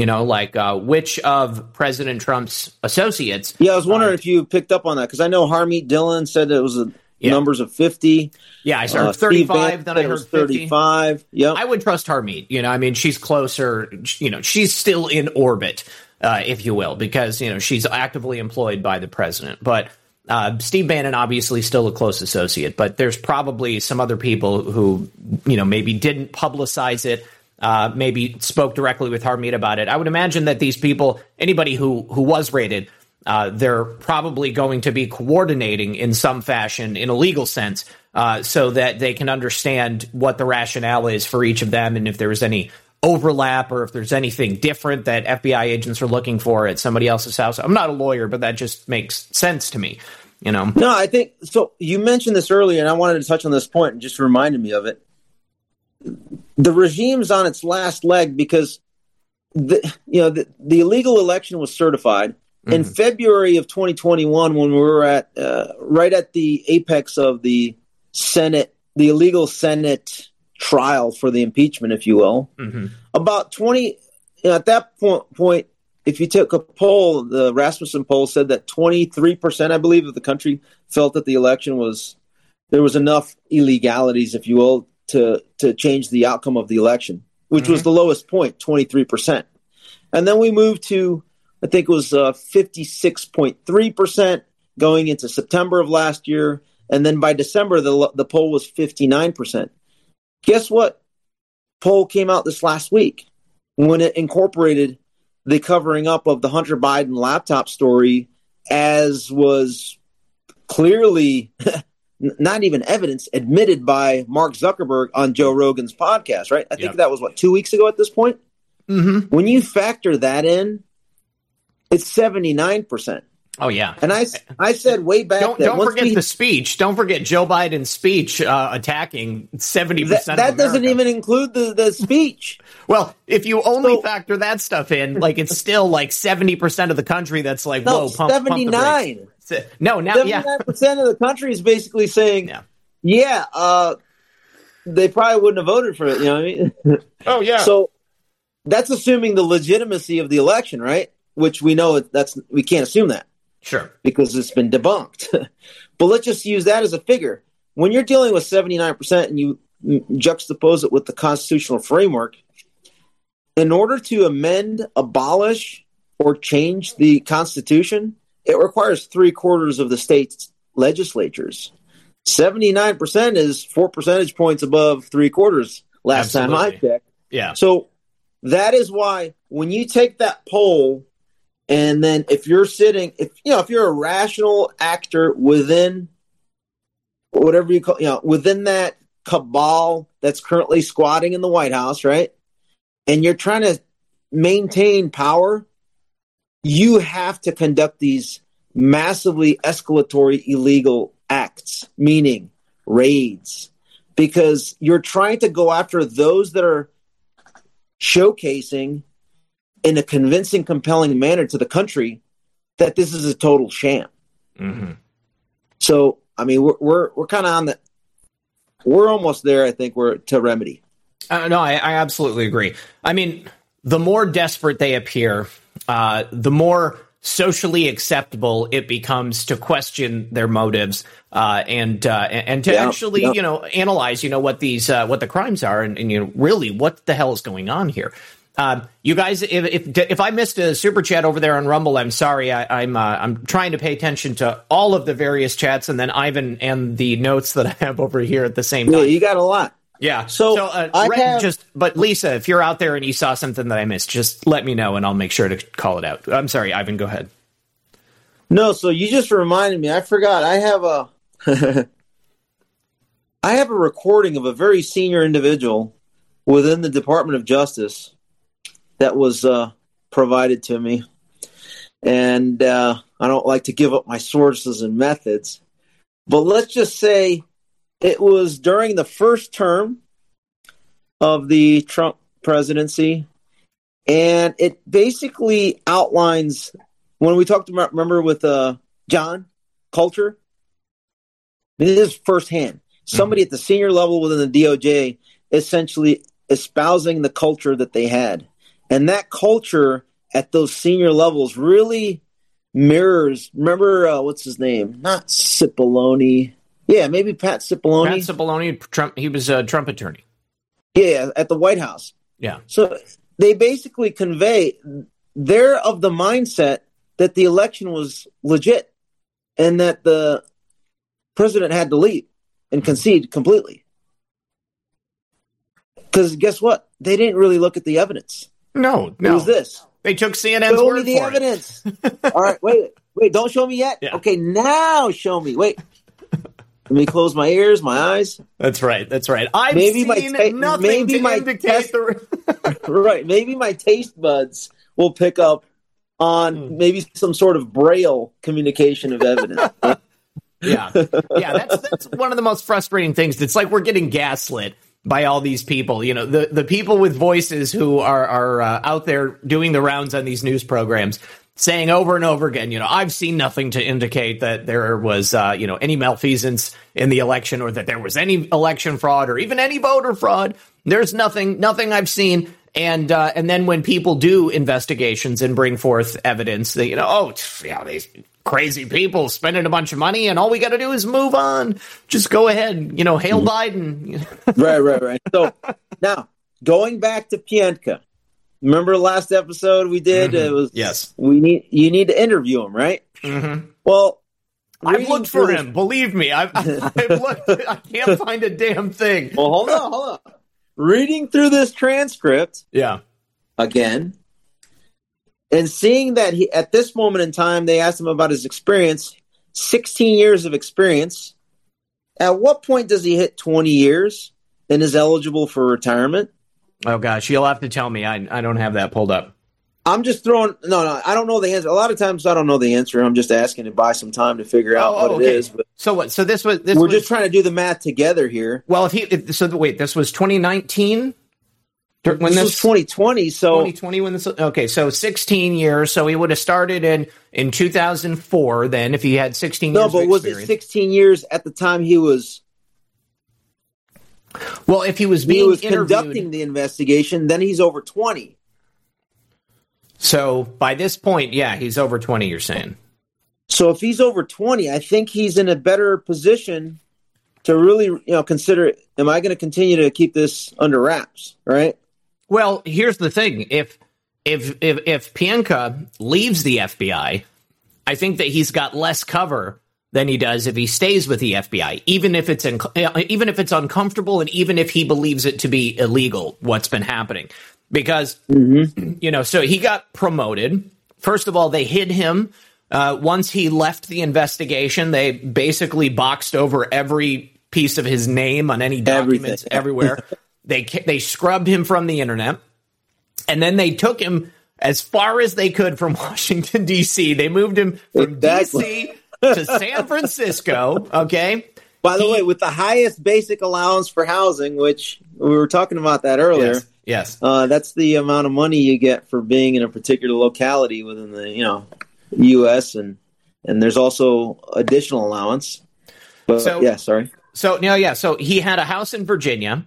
Which of President Trump's associates. Yeah, I was wondering if you picked up on that, because I know Harmeet Dillon said it was numbers of 50. Yeah, I heard 35, then I heard 35. Yeah, I would trust Harmeet. She's closer. She's still in orbit, if you will, because, she's actively employed by the president. But Steve Bannon, obviously still a close associate, but there's probably some other people who, maybe didn't publicize it, maybe spoke directly with Harmeet about it. I would imagine that these people, anybody who was raided, they're probably going to be coordinating in some fashion, in a legal sense, so that they can understand what the rationale is for each of them, and if there's any overlap or if there's anything different that FBI agents are looking for at somebody else's house. I'm not a lawyer, but that just makes sense to me, No, I think so. You mentioned this earlier, and I wanted to touch on this point and just reminded me of it. The regime's on its last leg because the illegal election was certified in February of 2021 when we were at right at the apex of the Senate, the illegal Senate trial for the impeachment, if you will. Mm-hmm. About 20 at that point, if you took a poll, the Rasmussen poll said that 23%, I believe, of the country felt that the election was there was enough illegalities, if you will, to change the outcome of the election, which was the lowest point, 23%. And then we moved to, I think it was 56.3% going into September of last year. And then by December, the poll was 59%. Guess what poll came out this last week when it incorporated the covering up of the Hunter Biden laptop story, as was clearly not even evidence admitted by Mark Zuckerberg on Joe Rogan's podcast, right? I think that was 2 weeks ago at this point. Mm-hmm. When you factor that in, it's 79%. Oh, yeah. And I said way back don't forget the speech. Don't forget Joe Biden's speech attacking 70% of America. That doesn't even include the speech. Well, if you only factor that stuff in, like, it's still like 70% of the country that's like, whoa, pump 79. The brakes. No, now, 79% of the country is basically saying, they probably wouldn't have voted for it. You know what I mean? Oh, yeah. So that's assuming the legitimacy of the election, right? Which we know we can't assume that. Sure. Because it's been debunked. But let's just use that as a figure. When you're dealing with 79% and you juxtapose it with the constitutional framework, in order to amend, abolish, or change the Constitution, it requires 3/4 of the state's legislatures. 79% is 4 percentage points above 3/4 last time I checked. Yeah. So that is why when you take that poll, and then if you're a rational actor within whatever you call, within that cabal that's currently squatting in the White House, right? And you're trying to maintain power, you have to conduct these massively escalatory illegal acts, meaning raids, because you're trying to go after those that are showcasing in a convincing, compelling manner to the country that this is a total sham. Mm-hmm. So, I mean, we're kind of we're almost there. I think we're to remedy. No, I absolutely agree. I mean, the more desperate they appear, the more socially acceptable it becomes to question their motives and to actually, analyze, what the crimes are and really what the hell is going on here. You guys, if I missed a super chat over there on Rumble, I'm sorry. I'm trying to pay attention to all of the various chats, and then Ivan and the notes that I have over here at the same time. Yeah, you got a lot. Yeah. But Lisa, if you're out there and you saw something that I missed, just let me know and I'll make sure to call it out. I'm sorry, Ivan, go ahead. No, so you just reminded me. I forgot. I have a recording of a very senior individual within the Department of Justice that was provided to me. And I don't like to give up my sources and methods, but let's just say it was during the first term of the Trump presidency, and it basically outlines, when we talked about, remember with John Coulter, this is firsthand. Somebody at the senior level within the DOJ essentially espousing the culture that they had. And that culture at those senior levels really mirrors, remember, what's his name? Not Cipollone. Yeah, maybe Pat Cipollone. Pat Cipollone, Trump, he was a Trump attorney. Yeah, at the White House. Yeah. So they basically convey, they're of the mindset that the election was legit and that the president had to leave and concede completely. Because guess what? They didn't really look at the evidence. No. It was this. They took CNN's word for it. Show me the evidence. All right, wait. Don't show me yet? Yeah. Okay, now show me. Wait. Let me close my ears, my eyes. That's right. I've seen nothing to indicate Right. Maybe my taste buds will pick up on maybe some sort of braille communication of evidence. Yeah. That's one of the most frustrating things. It's like we're getting gaslit by all these people, the people with voices who are out there doing the rounds on these news programs, saying over and over again, I've seen nothing to indicate that there was, any malfeasance in the election or that there was any election fraud or even any voter fraud. There's nothing I've seen. And then when people do investigations and bring forth evidence, they, crazy people spending a bunch of money, and all we got to do is move on. Just go ahead, hail Biden. Right. So now going back to Pientka, remember last episode we did? It was yes. You need to interview him, right? Mm-hmm. Well, I've looked for him. Believe me, I've looked. I can't find a damn thing. Well, hold on. Reading through this transcript, again, and seeing that at this moment in time, they asked him about his experience, 16 years of experience. At what point does he hit 20 years and is eligible for retirement? Oh gosh, you'll have to tell me. I don't have that pulled up. I'm just throwing. No, I don't know the answer. A lot of times I don't know the answer. I'm just asking to buy some time to figure out what it is. But so what? So this was. We're just trying to do the math together here. Well, wait, this was 2019. This was 2020. So 2020 when this. Okay, so 16 years. So he would have started in 2004. Then, if he had 16 years. No, but was it 16 years at the time he was? Well, if he was conducting the investigation, then he's over 20. So by this point, he's over 20, you're saying. So if he's over 20, I think he's in a better position to really, consider, am I going to continue to keep this under wraps, right? Well, here's the thing. If Pientka leaves the FBI, I think that he's got less cover than he does if he stays with the FBI, even if it's uncomfortable and even if he believes it to be illegal, what's been happening. Because, so he got promoted. First of all, they hid him. Once he left the investigation, they basically boxed over every piece of his name on any documents everywhere. They scrubbed him from the internet. And then they took him as far as they could from Washington, D.C. They moved him from D.C. to San Francisco, okay? By the way, with the highest basic allowance for housing, which we were talking about that earlier. Yes. That's the amount of money you get for being in a particular locality within the U.S. and there's also additional allowance. But sorry. So he had a house in Virginia.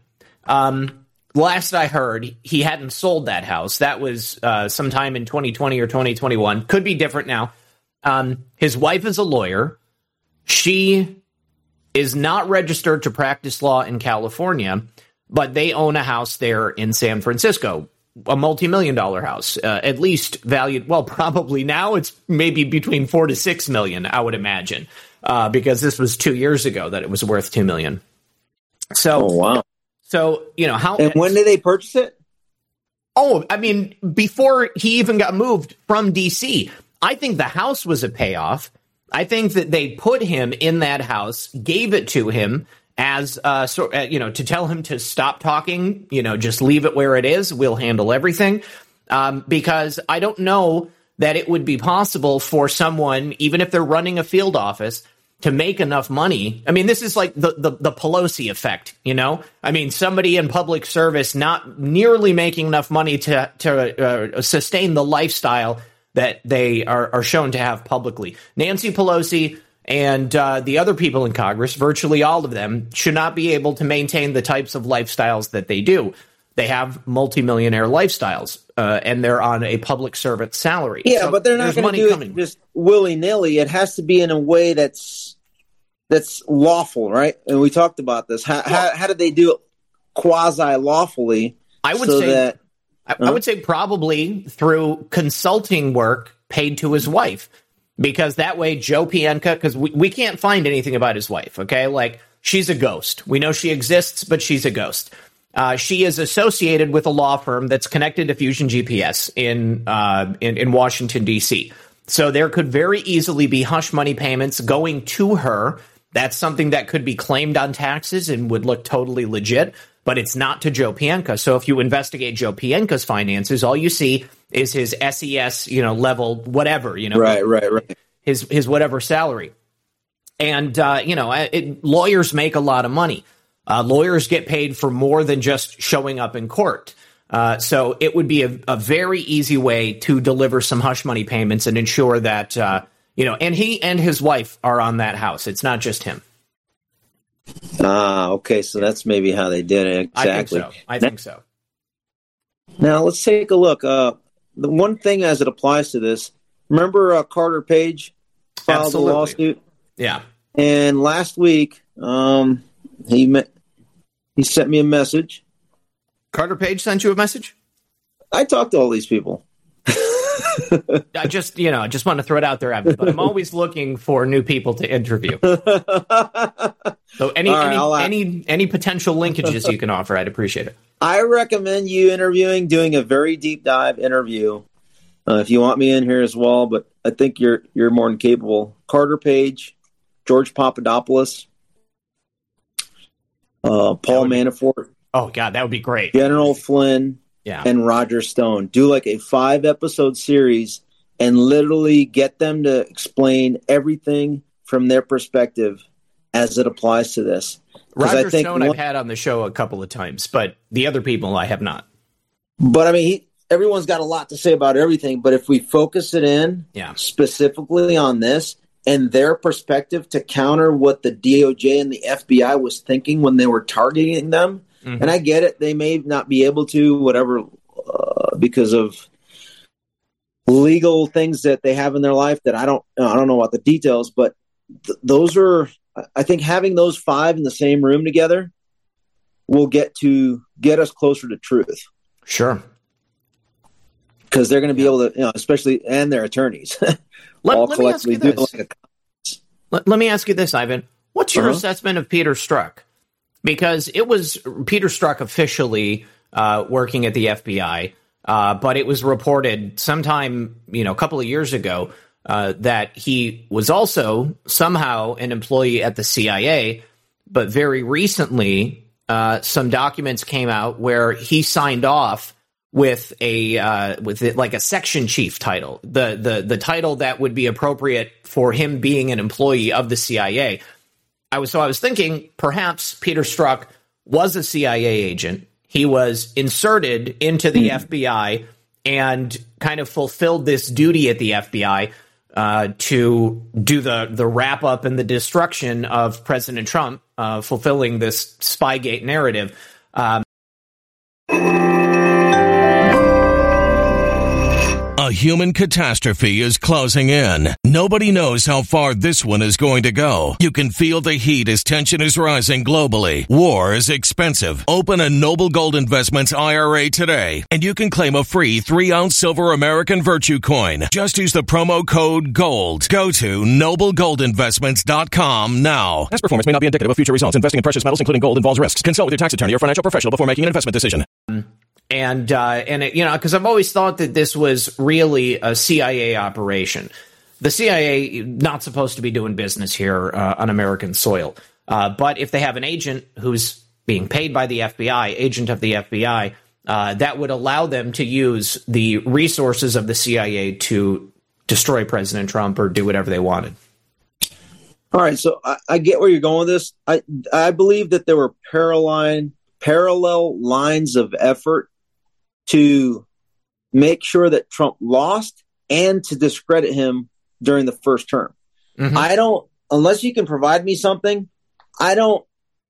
Last I heard, he hadn't sold that house. That was sometime in 2020 or 2021. Could be different now. His wife is a lawyer. She is not registered to practice law in California, but they own a house there in San Francisco, a multi-million-dollar house, at least valued. Well, probably now it's maybe between $4 to $6 million, I would imagine, because this was 2 years ago that it was worth $2 million. So, wow. So how? And when did they purchase it? Oh, I mean, before he even got moved from D.C. I think the house was a payoff. I think that they put him in that house, gave it to him as, to tell him to stop talking, just leave it where it is. We'll handle everything. Because I don't know that it would be possible for someone, even if they're running a field office, to make enough money. I mean, this is like the Pelosi effect, I mean, somebody in public service not nearly making enough money to sustain the lifestyle that they are shown to have publicly. Nancy Pelosi and the other people in Congress, virtually all of them, should not be able to maintain the types of lifestyles that they do. They have multimillionaire lifestyles, and they're on a public servant salary. Yeah, so but they're not going to do it just willy-nilly. It has to be in a way that's lawful, right? And we talked about this. How did they do it quasi-lawfully? I would say probably through consulting work paid to his wife, because that way Joe Pientka, because we can't find anything about his wife, okay? Like, she's a ghost. We know she exists, but she's a ghost. She is associated with a law firm that's connected to Fusion GPS in Washington, D.C. So there could very easily be hush money payments going to her. That's something that could be claimed on taxes and would look totally legit, but it's not to Joe Pientka. So if you investigate Joe Pienka's finances, all you see is his SES, level, whatever, Right. His whatever salary. And, lawyers make a lot of money. Lawyers get paid for more than just showing up in court. So it would be a very easy way to deliver some hush money payments and ensure that, and he and his wife are on that house. It's not just him. Okay. So that's maybe how they did it. Exactly. I think so. Now let's take a look. The one thing as it applies to this, remember Carter Page? filed Absolutely. a lawsuit. Yeah. And last week, he sent me a message. Carter Page sent you a message? I talked to all these people. I just want to throw it out there, Evan, but I'm always looking for new people to interview. So any potential linkages you can offer, I'd appreciate it. I recommend you doing a very deep dive interview. If you want me in here as well, but I think you're more than capable. Carter Page, George Papadopoulos, Paul Manafort. Oh God, that would be great. General Flynn, and Roger Stone. Do like a 5-episode series and literally get them to explain everything from their perspective as it applies to this. Roger Stone I've had on the show a couple of times, but the other people I have not. But I mean, everyone's got a lot to say about everything, but if we focus it in specifically on this and their perspective to counter what the DOJ and the FBI was thinking when they were targeting them, and I get it, they may not be able to, whatever, because of legal things that they have in their life that I don't know about the details, but those are, I think having those 5 in the same room together will get us closer to truth. Sure. Because they're going to be able to, especially, and their attorneys. Let me ask you this. Let me ask you this, Ivan. What's your assessment of Peter Strzok? Because it was Peter Strzok officially working at the FBI, but it was reported sometime, a couple of years ago, that he was also somehow an employee at the CIA. But very recently, some documents came out where he signed off with like a section chief title, the title that would be appropriate for him being an employee of the CIA. I was thinking perhaps Peter Strzok was a CIA agent. He was inserted into the FBI and kind of fulfilled this duty at the FBI to do the wrap up and the destruction of President Trump, fulfilling this Spygate narrative. A human catastrophe is closing in. Nobody knows how far this one is going to go. You can feel the heat as tension is rising globally. War is expensive. Open a Noble Gold Investments IRA today, and you can claim a free 3-ounce silver American Virtue coin. Just use the promo code GOLD. Go to noblegoldinvestments.com now. Past performance may not be indicative of future results. Investing in precious metals, including gold, involves risks. Consult with your tax attorney or financial professional before making an investment decision. And because I've always thought that this was really a CIA operation. The CIA not supposed to be doing business here on American soil. But if they have an agent who's being paid by the FBI, agent of the FBI, that would allow them to use the resources of the CIA to destroy President Trump or do whatever they wanted. All right, so I get where you're going with this. I believe that there were parallel lines of effort to make sure that Trump lost and to discredit him during the first term. Mm-hmm. Unless you can provide me something, I don't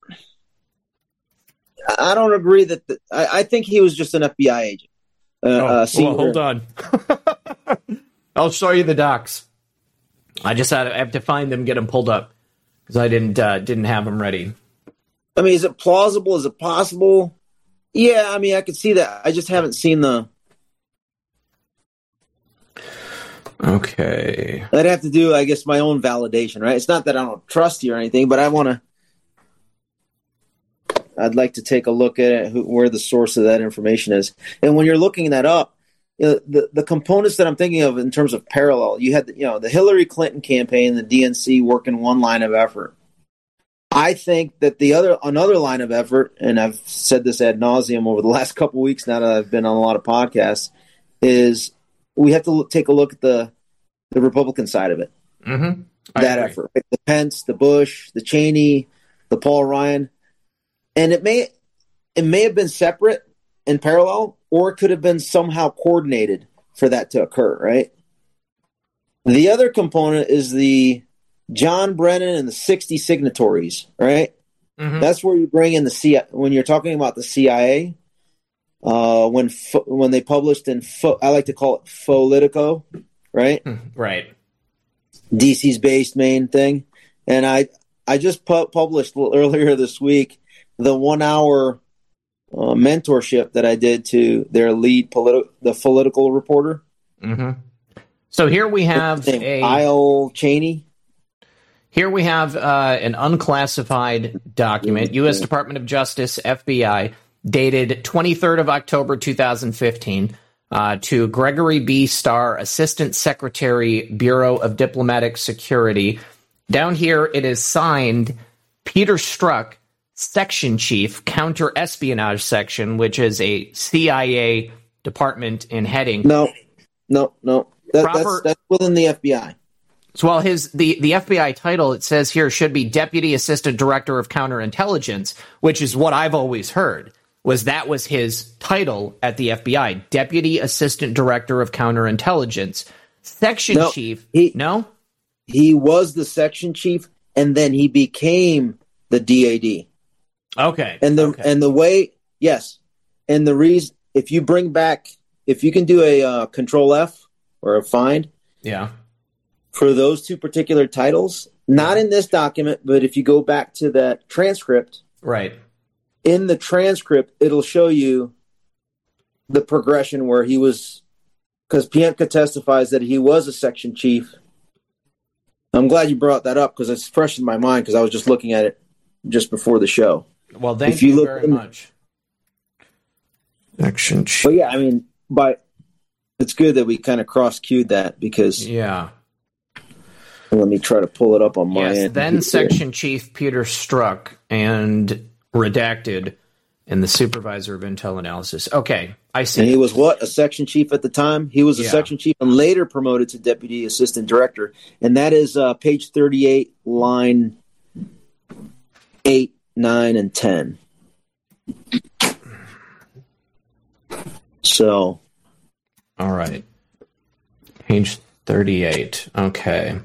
agree that I think he was just an FBI agent. Well, hold on. I'll show you the docs. I have to find them, get them pulled up because I didn't have them ready. I mean, is it plausible? Is it possible? Yeah, I mean, I could see that. I just haven't seen the... Okay. I'd have to do, I guess, my own validation, right? It's not that I don't trust you or anything, but I'd like to take a look at it, where the source of that information is. And when you're looking that up, the components that I'm thinking of in terms of parallel, you had the Hillary Clinton campaign, the DNC working one line of effort. I think that another line of effort, and I've said this ad nauseum over the last couple of weeks now that I've been on a lot of podcasts, is we have to take a look at the Republican side of it. Mm-hmm. That effort, right? The Pence, the Bush, the Cheney, the Paul Ryan, and it may have been separate in parallel, or it could have been somehow coordinated for that to occur. Right. The other component is the John Brennan and the 60 signatories, right? Mm-hmm. That's where you bring in the CIA. When you're talking about the CIA, when they published in, I like to call it Politico, right? Right. DC's based main thing. And I just published earlier this week the 1 hour mentorship that I did to their lead the political reporter. Mm-hmm. So here we have Kyle Cheney. Here we have an unclassified document, U.S. Department of Justice, FBI, dated 23rd of October, 2015, to Gregory B. Starr, Assistant Secretary, Bureau of Diplomatic Security. Down here, it is signed Peter Strzok, Section Chief, Counter-Espionage Section, which is a CIA department in heading. No. That's within the FBI. So, well, the FBI title, it says here, should be Deputy Assistant Director of Counterintelligence, which is what I've always heard, was his title at the FBI, Deputy Assistant Director of Counterintelligence. Section Chief, no? He was the Section Chief, and then he became the DAD. Okay. And the way, yes, and the reason, if you can do a Control F or a find, yeah, for those two particular titles, not in this document, but if you go back to that transcript, right, in the transcript, it'll show you the progression where he was, because Pientka testifies that he was a Section Chief. I'm glad you brought that up because it's fresh in my mind because I was just looking at it just before the show. Well, thank you very much. Section Chief. But yeah, I mean, it's good that we kind of cross-cued that because... Yeah. Let me try to pull it up on my end. Then Section Chief Peter Strzok and redacted and the Supervisor of Intel Analysis. Okay, I see. And he was what? A Section Chief at the time? He was a Section Chief and later promoted to Deputy Assistant Director. And that is page 38, line 8, 9, and 10. So. All right. Page 38. Okay.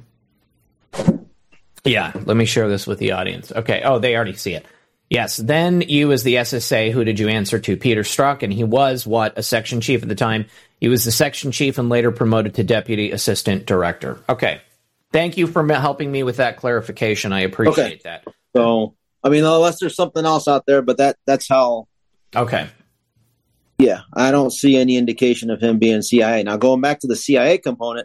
Yeah, let me share this with the audience. Okay. Oh, they already see it. Yes. Then you, as the SSA, who did you answer to? Peter Strzok, and he was what? A Section Chief at the time. He was the Section Chief and later promoted to Deputy Assistant Director. Okay. Thank you for helping me with that clarification. I appreciate that. So, I mean, unless there's something else out there, but that's how. Okay. Yeah, I don't see any indication of him being CIA. Now, going back to the CIA component,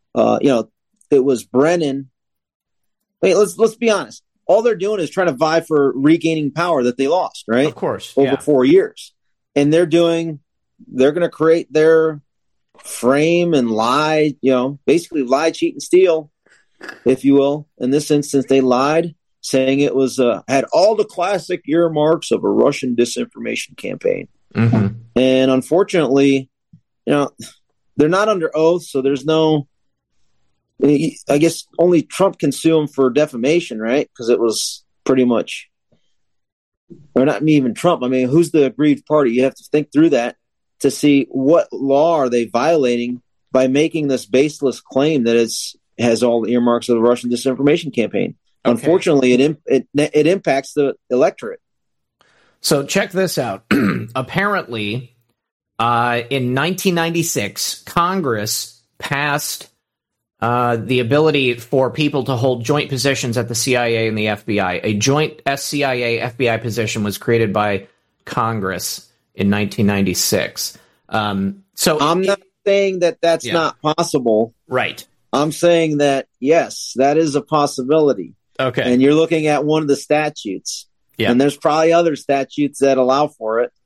it was Brennan. I mean, let's be honest. All they're doing is trying to vie for regaining power that they lost, right? Of course. Over 4 years. And they're going to create their frame and lie, basically lie, cheat, and steal, if you will. In this instance, they lied, saying it was had all the classic earmarks of a Russian disinformation campaign. Mm-hmm. And unfortunately, they're not under oath, so there's no. I guess only Trump can sue him for defamation, right? Because it was pretty much, or not even Trump. I mean, who's the aggrieved party? You have to think through that to see what law are they violating by making this baseless claim that has all the earmarks of the Russian disinformation campaign. Okay. Unfortunately, it impacts the electorate. So check this out. Apparently, in 1996, Congress passed the ability for people to hold joint positions at the CIA and the FBI. A joint CIA-FBI position was created by Congress in 1996. So I'm not saying that that's not possible. Right. I'm saying that, yes, that is a possibility. Okay. And you're looking at one of the statutes. Yeah. And there's probably other statutes that allow for it.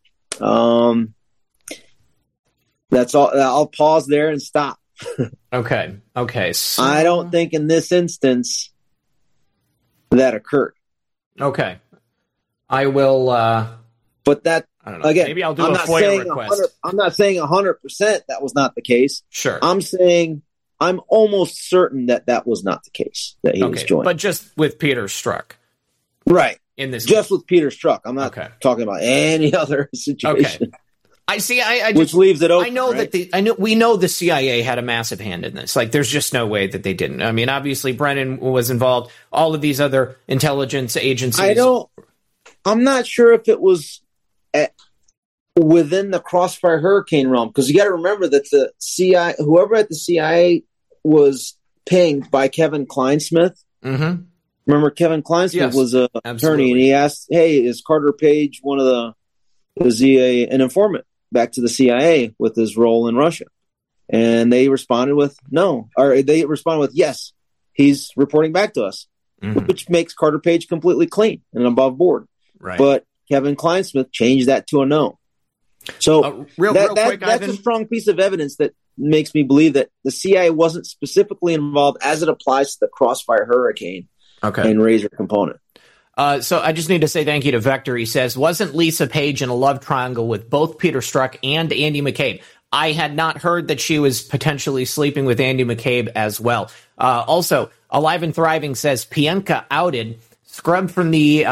That's all. I'll pause there and stop. Okay. So, I don't think in this instance that occurred. Okay. I will. But that, I don't know. Again, maybe I'll do a FOIA request. I'm not saying 100% that was not the case. Sure. I'm saying I'm almost certain that was not the case, that he was joined. But just with Peter Strzok. Right. In this just with Peter Strzok. I'm not talking about any other situation. Okay. I see. I which leaves it open. I know that we know the CIA had a massive hand in this. Like, there's just no way that they didn't. I mean, obviously, Brennan was involved. All of these other intelligence agencies. I'm not sure if it was within the Crossfire Hurricane realm, because you got to remember that the CIA, whoever at the CIA was pinged by Kevin Kleinsmith. Mm-hmm. Remember, Kevin Kleinsmith was an attorney, and he asked, "Hey, is Carter Page is he an informant back to the CIA with his role in Russia?" And they responded with no, or they responded with yes, he's reporting back to us, which makes Carter Page completely clean and above board. Right. But Kevin Kleinsmith changed that to a no. So real quick, that's a strong piece of evidence that makes me believe that the CIA wasn't specifically involved as it applies to the Crossfire Hurricane and Razor component. So I just need to say thank you to Vector. He says, wasn't Lisa Page in a love triangle with both Peter Strzok and Andy McCabe? I had not heard that she was potentially sleeping with Andy McCabe as well. Also, Alive and Thriving says Pienka outed, scrubbed from the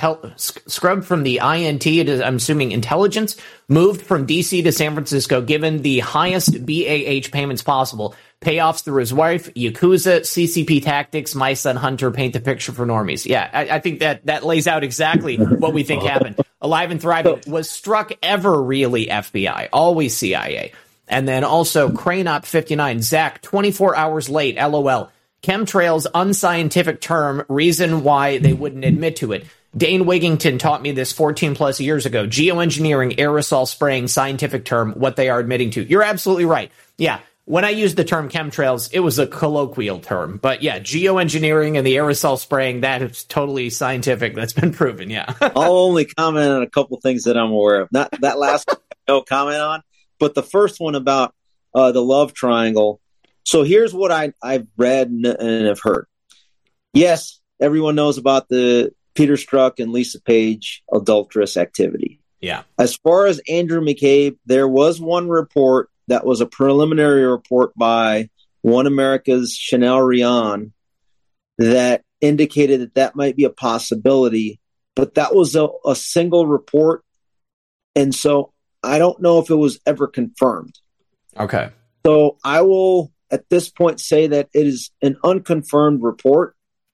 INT, I'm assuming intelligence, moved from DC to San Francisco, given the highest BAH payments possible. Payoffs through his wife, Yakuza, CCP tactics, my son Hunter paint the picture for normies. Yeah, I think that lays out exactly what we think happened. Alive and Thriving, was Strzok ever really FBI? Always CIA. And then also Cranop 59, Zach, 24 hours late, LOL. Chemtrails, unscientific term, reason why they wouldn't admit to it. Dane Wigington taught me this 14 plus years ago. Geoengineering, aerosol spraying, scientific term, what they are admitting to. You're absolutely right. Yeah. When I used the term chemtrails, it was a colloquial term. But yeah, geoengineering and the aerosol spraying, that is totally scientific. That's been proven, yeah. I'll only comment on a couple things that I'm aware of. Not that last one, no comment on, but the first one about the love triangle. So here's what I've read and have heard. Yes, everyone knows about the Peter Strzok and Lisa Page adulterous activity. Yeah. As far as Andrew McCabe, there was one report that was a preliminary report by One America's Chanel Rion that indicated that might be a possibility, but that was a single report. And so I don't know if it was ever confirmed. Okay. So I will, at this point, say that it is an unconfirmed report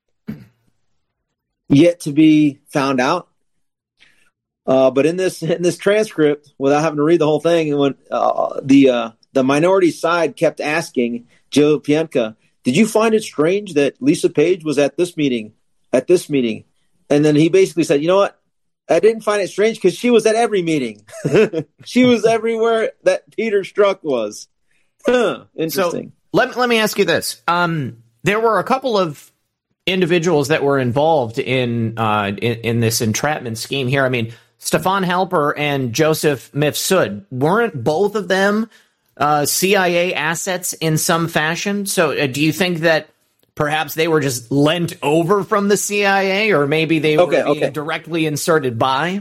yet to be found out. But in this transcript, without having to read the whole thing, when the minority side kept asking Joe Pienka, "Did you find it strange that Lisa Page was at this meeting? And then he basically said, "You know what? I didn't find it strange because she was at every meeting. She was everywhere that Peter Strzok was." Interesting. So let me ask you this: there were a couple of individuals that were involved in this entrapment scheme here. I mean, Stefan Halper and Joseph Mifsud, weren't both of them CIA assets in some fashion? So do you think that perhaps they were just lent over from the CIA, or maybe they were being directly inserted by?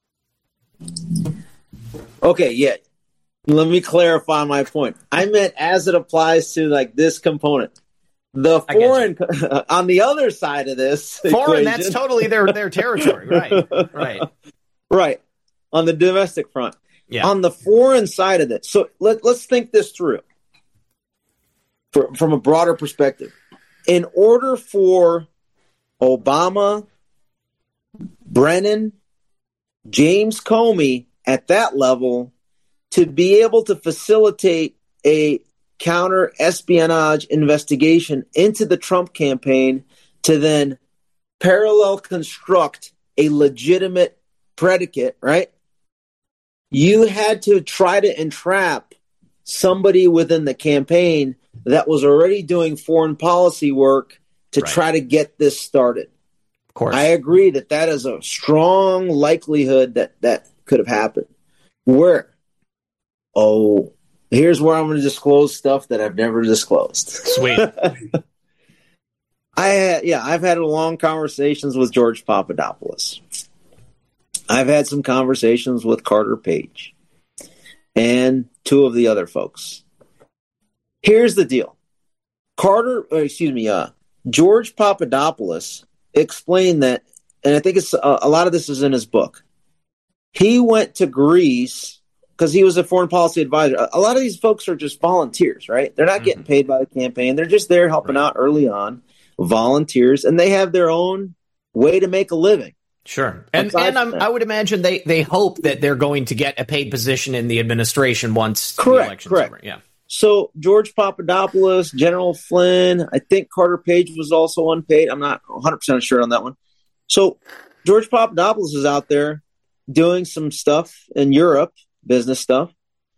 Okay, yeah. Let me clarify my point. I meant as it applies to like this component. The foreign on the other side of this foreign, equation, that's totally their territory, right. Right. On the domestic front. Yeah. On the foreign side of this. So let's think this through from a broader perspective. In order for Obama, Brennan, James Comey at that level to be able to facilitate a counter-espionage investigation into the Trump campaign to then parallel construct a legitimate predicate, right? You had to try to entrap somebody within the campaign that was already doing foreign policy work to try to get this started. Of course. I agree that is a strong likelihood that could have happened. Where? Oh, here's where I'm going to disclose stuff that I've never disclosed. Sweet. I've had long conversations with George Papadopoulos. I've had some conversations with Carter Page and two of the other folks. Here's the deal. George Papadopoulos explained that, and I think it's a lot of this is in his book. He went to Greece because he was a foreign policy advisor. A lot of these folks are just volunteers, right? They're not getting paid by the campaign. They're just there helping out early on, volunteers, and they have their own way to make a living. Sure. And I would imagine they hope that they're going to get a paid position in the administration once the election's over. Yeah. So George Papadopoulos, General Flynn, I think Carter Page was also unpaid. I'm not 100% sure on that one. So George Papadopoulos is out there doing some stuff in Europe, business stuff,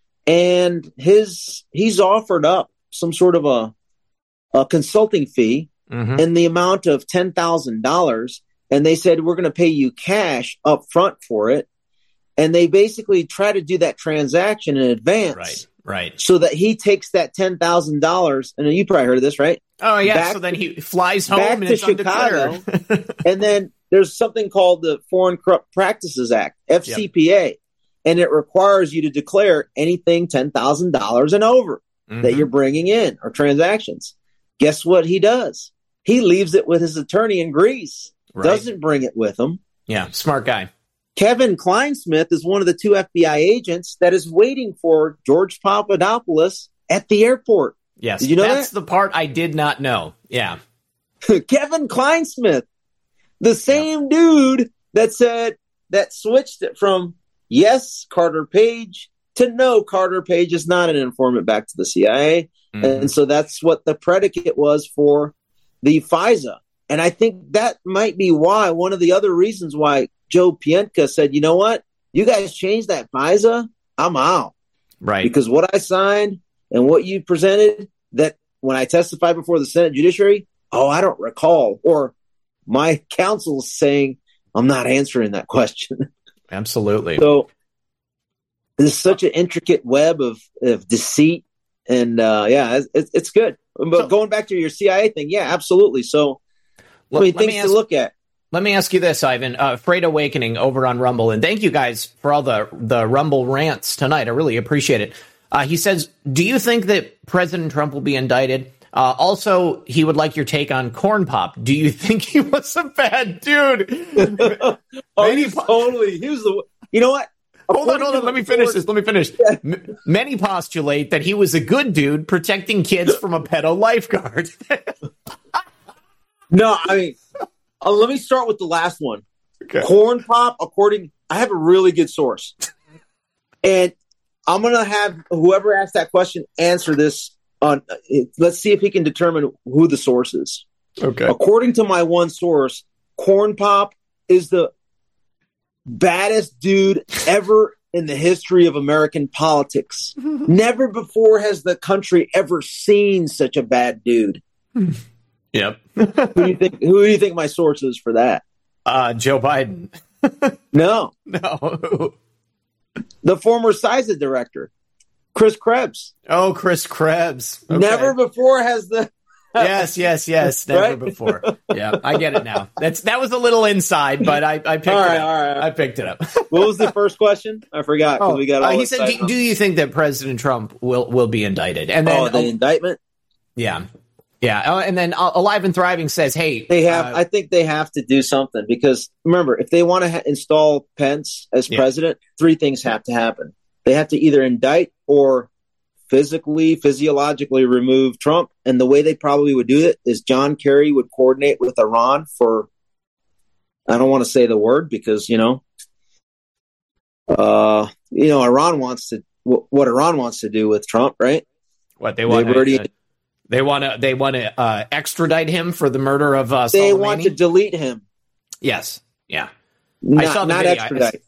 and he's offered up some sort of a consulting fee in the amount of $10,000, and they said, we're going to pay you cash up front for it. And they basically try to do that transaction in advance. Right. So that he takes that $10,000, and you probably heard of this, right? Oh, yeah. So then he flies home and it's Chicago. And then there's something called the Foreign Corrupt Practices Act, FCPA, and it requires you to declare anything $10,000 and over that you're bringing in or transactions. Guess what he does? He leaves it with his attorney in Greece, doesn't bring it with him. Yeah, smart guy. Kevin Kleinsmith is one of the 2 FBI agents that is waiting for George Papadopoulos at the airport. Yes, did you know that's the part I did not know. Yeah. Kevin Kleinsmith, the same dude that switched it from yes, Carter Page, to no, Carter Page is not an informant back to the CIA. And so that's what the predicate was for the FISA. And I think that might be why, one of the other reasons why Joe Pientka said, you know what, you guys changed that FISA, I'm out. Right. Because what I signed and what you presented, that when I testified before the Senate Judiciary, I don't recall. Or my counsel is saying, I'm not answering that question. Absolutely. So there's such an intricate web of deceit. And it's good. But going back to your CIA thing, yeah, absolutely. So things to look at. Let me ask you this, Ivan. Freight Awakening over on Rumble, and thank you guys for all the Rumble rants tonight. I really appreciate it. He says, do you think that President Trump will be indicted? Also, he would like your take on Corn Pop. Do you think he was a bad dude? Totally. He was you know what? Hold on. Let me finish this. Yeah. Many postulate that he was a good dude protecting kids from a pedo lifeguard. No, I mean, let me start with the last one. Okay. Corn Pop, I have a really good source. And I'm going to have whoever asked that question answer this. Let's see if he can determine who the source is. Okay. According to my one source, Corn Pop is the baddest dude ever in the history of American politics. Never before has the country ever seen such a bad dude. Yep. Who do you think my source is for that? Joe Biden. No. The former CISA director, Chris Krebs. Oh, Chris Krebs. Okay. Never before has the... Yes. Never before. Yeah, I get it now. That was a little inside, but I picked it up. All right. I picked it up. What was the first question? I forgot. We got he said, do you think that President Trump will be indicted? And then the indictment? Yeah. And then Alive and Thriving says, hey, they have. I think they have to do something because remember, if they want to install Pence as president, 3 things have to happen. They have to either indict or physiologically remove Trump. And the way they probably would do it is John Kerry would coordinate with Iran for, I don't want to say the word because, Iran wants to, what Iran wants to do with Trump, right? What they want They want to extradite him for the murder of Soleimani? They want to delete him. Yes. Yeah. I saw the video. Extradite.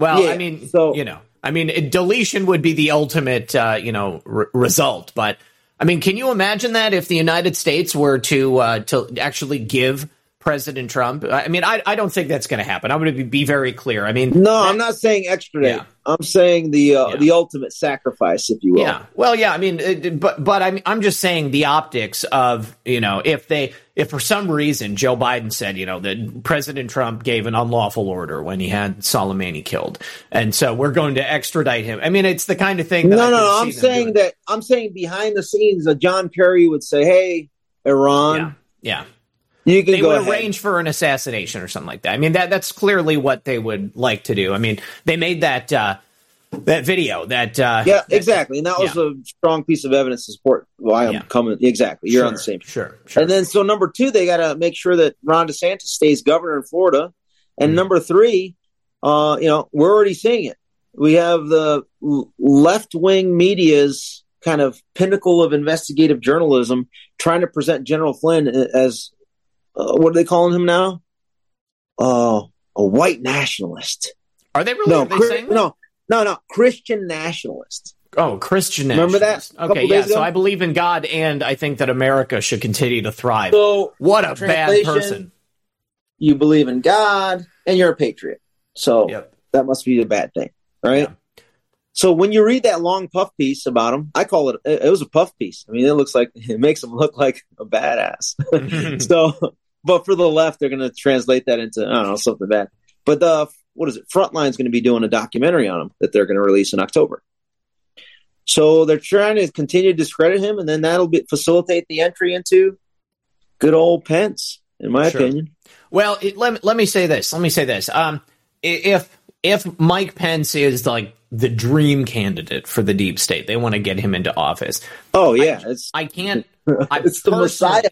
Deletion would be the ultimate, result. But I mean, can you imagine that if the United States were to actually give President Trump? I mean, I don't think that's going to happen. I'm going to be very clear. I mean, I'm not saying extradite. Yeah. I'm saying the ultimate sacrifice, if you will. Yeah. Well, yeah. I mean, but I'm just saying the optics of if for some reason Joe Biden said that President Trump gave an unlawful order when he had Soleimani killed, and so we're going to extradite him. I mean, it's the kind of thing. That I'm saying behind the scenes, John Kerry would say, "Hey, Iran." Yeah. You can they would arrange for an assassination or something like that. I mean, that's clearly what they would like to do. I mean, they made that video. Exactly, and that was a strong piece of evidence to support why I'm coming. Exactly, you're on the same. Sure. And then, so number 2, they got to make sure that Ron DeSantis stays governor in Florida. And number 3, we're already seeing it. We have the left-wing media's kind of pinnacle of investigative journalism, trying to present General Flynn as what are they calling him now? A white nationalist. Are they really? No, Christian nationalist. Oh, Christian nationalist. Remember that? Okay, yeah. So I believe in God, and I think that America should continue to thrive. So, what a bad person. You believe in God, and you're a patriot. So that must be a bad thing, right? Yeah. So when you read that long puff piece about him, I call it was a puff pice. I mean, it makes him look like a badass. So, but for the left, they're going to translate that into, I don't know, something bad. But what is it? Frontline's going to be doing a documentary on him that they're going to release in October. So they're trying to continue to discredit him, and then that'll facilitate the entry into good old Pence, in my opinion. Well, let me say this. If Mike Pence is like the dream candidate for the deep state, they want to get him into office. Oh yeah, I can't. It's the Messiah.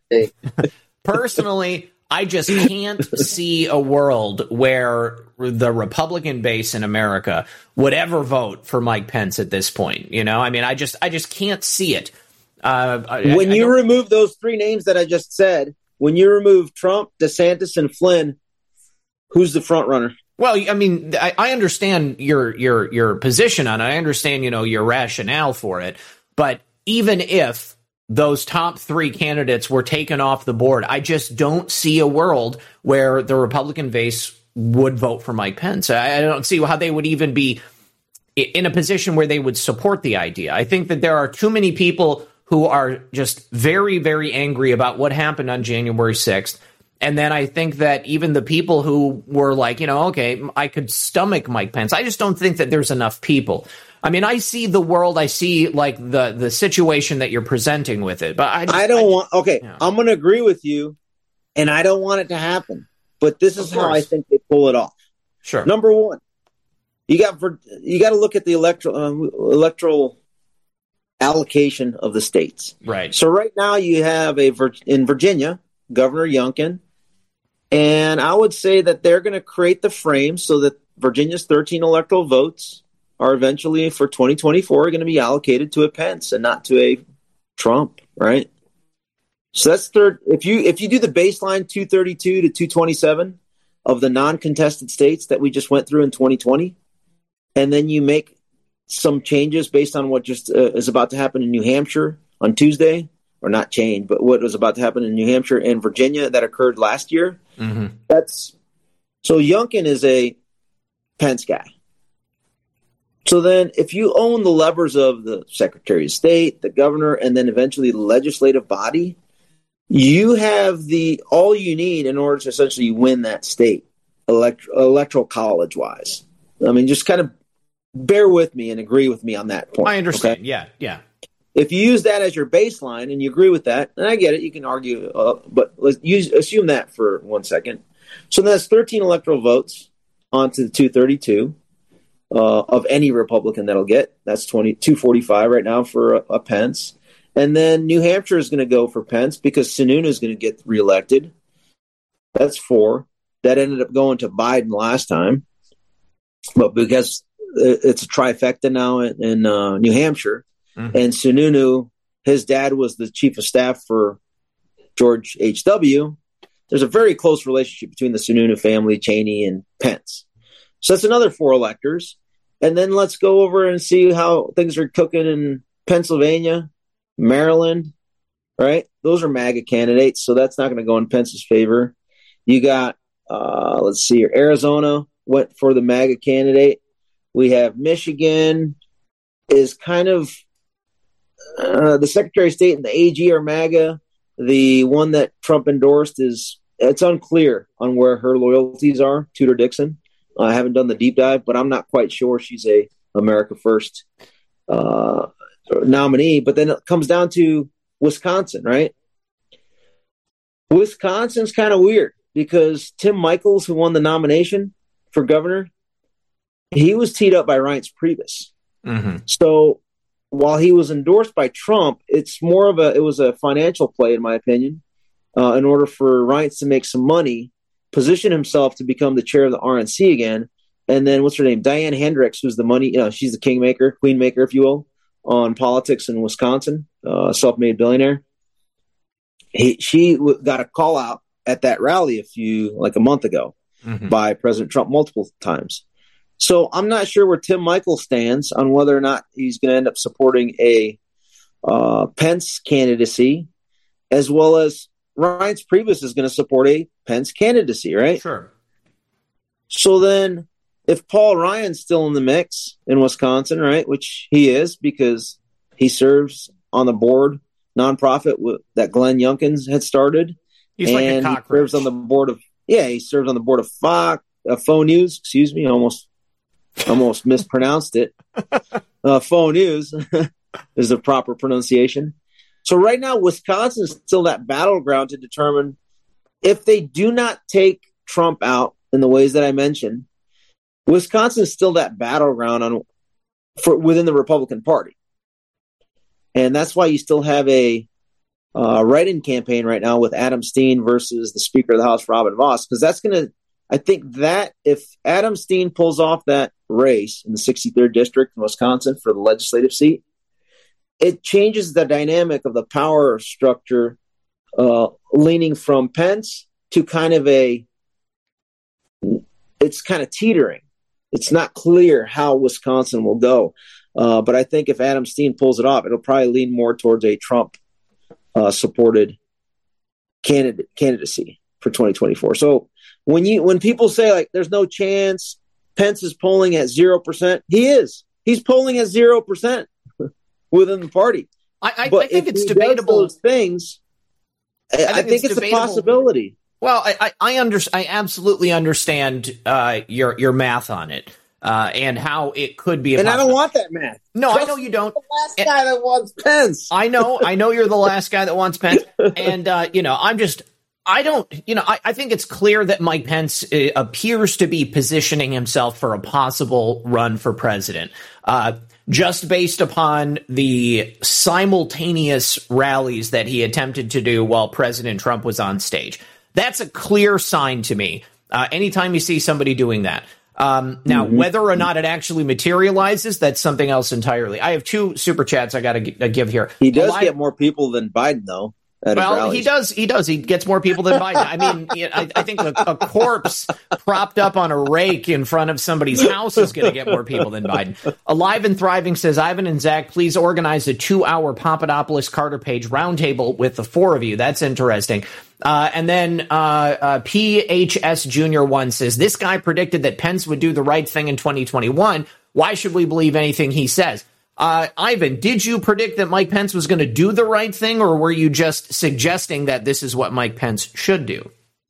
Personally, I just can't see a world where the Republican base in America would ever vote for Mike Pence at this point. You know, I mean, I just can't see it. When you remove those three names that I just said, when you remove Trump, DeSantis, and Flynn, who's the front runner? Well, I mean, I understand your position on it. I understand, your rationale for it. But even if those top three candidates were taken off the board, I just don't see a world where the Republican base would vote for Mike Pence. I don't see how they would even be in a position where they would support the idea. I think that there are too many people who are just very, very angry about what happened on January 6th. And then I think that even the people who were like, okay, I could stomach Mike Pence, I just don't think that there's enough people. I mean, I see the world, I see like the situation that you're presenting with it, but I'm going to agree with you, and I don't want it to happen. But this is how I think they pull it off. Sure. Number one, you got to look at the electoral allocation of the states. Right. So right now you have in Virginia, Governor Youngkin, and I would say that they're going to create the frame so that Virginia's 13 electoral votes are eventually for 2024 going to be allocated to a Pence and not to a Trump, right? So that's third. If you do the baseline 232 to 227 of the non-contested states that we just went through in 2020, and then you make some changes based on what just is about to happen in New Hampshire on Tuesday, or not change, but what was about to happen in New Hampshire and Virginia that occurred last year. Mm-hmm. So Youngkin is a Pence guy. So then if you own the levers of the Secretary of State, the governor, and then eventually the legislative body, you have all you need in order to essentially win that state electoral college wise. I mean, just kind of bear with me and agree with me on that point. I understand. Okay? Yeah. If you use that as your baseline and you agree with that, and I get it, you can argue, but assume that for 1 second. So that's 13 electoral votes onto the 232 of any Republican that'll get. That's 245 right now for a Pence. And then New Hampshire is going to go for Pence because Sununu is going to get reelected. That's 4. That ended up going to Biden last time. But because it's a trifecta now in New Hampshire, mm-hmm. and Sununu, his dad was the chief of staff for George H.W., there's a very close relationship between the Sununu family, Cheney, and Pence. So that's another 4 electors. And then let's go over and see how things are cooking in Pennsylvania, Maryland, right? Those are MAGA candidates, so that's not going to go in Pence's favor. You got, let's see here, Arizona went for the MAGA candidate. We have Michigan is kind of the Secretary of State and the AG are MAGA. The one that Trump endorsed it's unclear on where her loyalties are, Tudor Dixon. I haven't done the deep dive, but I'm not quite sure she's a America First nominee. But then it comes down to Wisconsin, right? Wisconsin's kind of weird because Tim Michels, who won the nomination for governor, he was teed up by Reince Priebus. Mm-hmm. So while he was endorsed by Trump, it was a financial play, in my opinion, in order for Reince to make some money, position himself to become the chair of the RNC again. And then what's her name? Diane Hendricks, who's the money, she's the queen maker, if you will, on politics in Wisconsin, self-made billionaire. She got a call out at that rally a month ago by President Trump multiple times. So I'm not sure where Tim Michael stands on whether or not he's going to end up supporting a Pence candidacy, as well as Reince Priebus is going to support a Pence candidacy, right? Sure. So then if Paul Ryan's still in the mix in Wisconsin, right, which he is because he serves on the board nonprofit that Glenn Youngkin had started. He's like a cockroach. He serves on the board of Fox, Faux News, excuse me, almost mispronounced it. Faux News is the proper pronunciation. So right now, Wisconsin is still that battleground to determine if they do not take Trump out in the ways that I mentioned. Wisconsin is still that battleground within the Republican Party, and that's why you still have a write-in campaign right now with Adam Steen versus the Speaker of the House, Robin Vos, because that's going to. I think that if Adam Steen pulls off that race in the 63rd district in Wisconsin for the legislative seat, it changes the dynamic of the power structure, leaning from Pence to it's kind of teetering. It's not clear how Wisconsin will go. But I think if Adam Steen pulls it off, it'll probably lean more towards a Trump supported candidacy for 2024. So when people say like there's no chance, Pence is polling at 0%, he's polling at 0% within the party. I think it's debatable. Those things, I think it's a possibility. Well, I absolutely understand your math on it and how it could be. And I don't want that math. No, I know you don't. The last guy that wants Pence. I know you're the last guy that wants Pence, and I think it's clear that Mike Pence appears to be positioning himself for a possible run for president, just based upon the simultaneous rallies that he attempted to do while President Trump was on stage. That's a clear sign to me. Anytime you see somebody doing that. Now, whether or not it actually materializes, that's something else entirely. I have 2 super chats I got to give here. He does get more people than Biden, though. Well, he does. He gets more people than Biden. I mean, I think a corpse propped up on a rake in front of somebody's house is going to get more people than Biden. Alive and Thriving says, Ivan and Zach, please organize a 2-hour Papadopoulos Carter Page roundtable with the 4 of you. That's interesting. And then PHS Junior 1 says, this guy predicted that Pence would do the right thing in 2021. Why should we believe anything he says? Ivan, did you predict that Mike Pence was going to do the right thing, or were you just suggesting that this is what Mike Pence should do?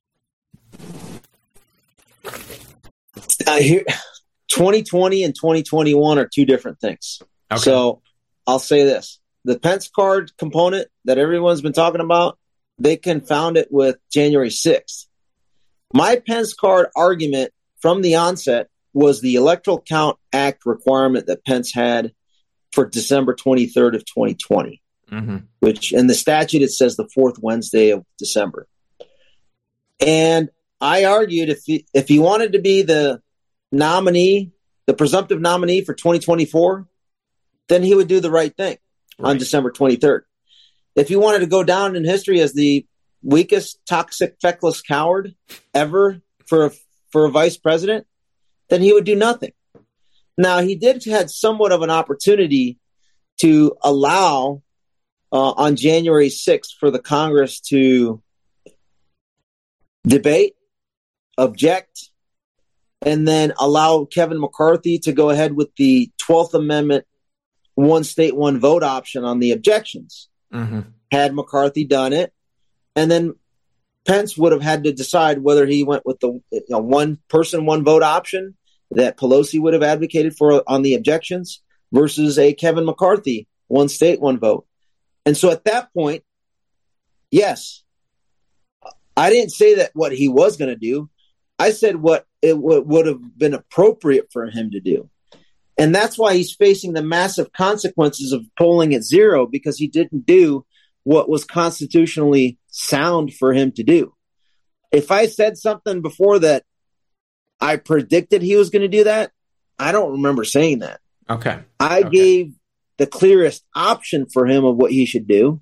Here, 2020 and 2021 are 2 different things. Okay. So I'll say this. The Pence card component that everyone's been talking about, they confound it with January 6th. My Pence card argument from the onset was the Electoral Count Act requirement that Pence had for December 23rd of 2020, which in the statute, it says the 4th Wednesday of December. And I argued if he wanted to be the nominee, the presumptive nominee for 2024, then he would do the right thing on December 23rd. If he wanted to go down in history as the weakest, toxic, feckless coward ever for a vice president, then he would do nothing. Now, he did had somewhat of an opportunity to allow on January 6th for the Congress to debate, object, and then allow Kevin McCarthy to go ahead with the 12th Amendment one state, one vote option on the objections. Had McCarthy done it, and then Pence would have had to decide whether he went with the one person, one vote option that Pelosi would have advocated for on the objections versus a Kevin McCarthy, one state, one vote. And so at that point, yes, I didn't say that what he was going to do. I said what it would have been appropriate for him to do. And that's why he's facing the massive consequences of polling at 0, because he didn't do what was constitutionally sound for him to do. If I said something before that I predicted he was going to do that, I don't remember saying that. Okay. I gave the clearest option for him of what he should do.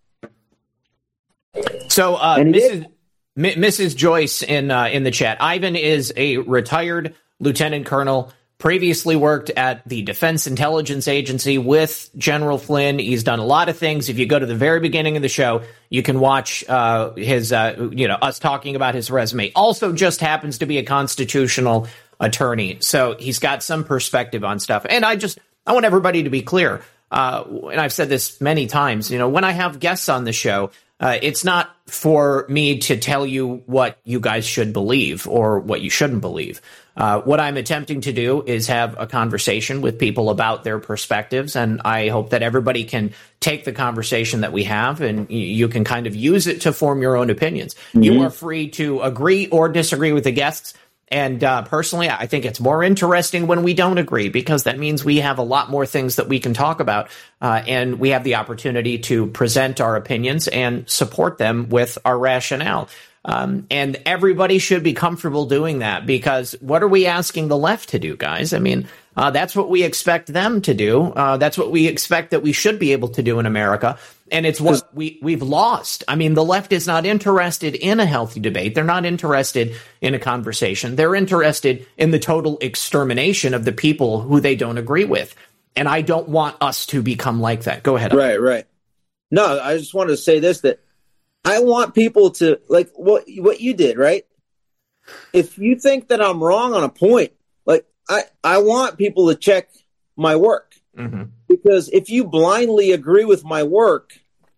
So, Mrs. Joyce in the chat, Ivan is a retired lieutenant colonel, previously worked at the Defense Intelligence Agency with General Flynn. He's done a lot of things. If you go to the very beginning of the show, you can watch us talking about his resume. Also just happens to be a constitutional attorney. So he's got some perspective on stuff. And I want everybody to be clear. And I've said this many times, when I have guests on the show, it's not for me to tell you what you guys should believe or what you shouldn't believe. What I'm attempting to do is have a conversation with people about their perspectives, and I hope that everybody can take the conversation that we have and you can kind of use it to form your own opinions. Mm-hmm. You are free to agree or disagree with the guests. And personally, I think it's more interesting when we don't agree, because that means we have a lot more things that we can talk about, and we have the opportunity to present our opinions and support them with our rationale. And everybody should be comfortable doing that, because what are we asking the left to do, guys? I mean, that's what we expect them to do. That's what we expect that we should be able to do in America. And it's what we've lost. I mean, the left is not interested in a healthy debate. They're not interested in a conversation. They're interested in the total extermination of the people who they don't agree with. And I don't want us to become like that. Go ahead. Right. No, I just wanted to say this, that I want people to, like what you did, right? If you think that I'm wrong on a point, like I want people to check my work. Mm-hmm. Because if you blindly agree with my work,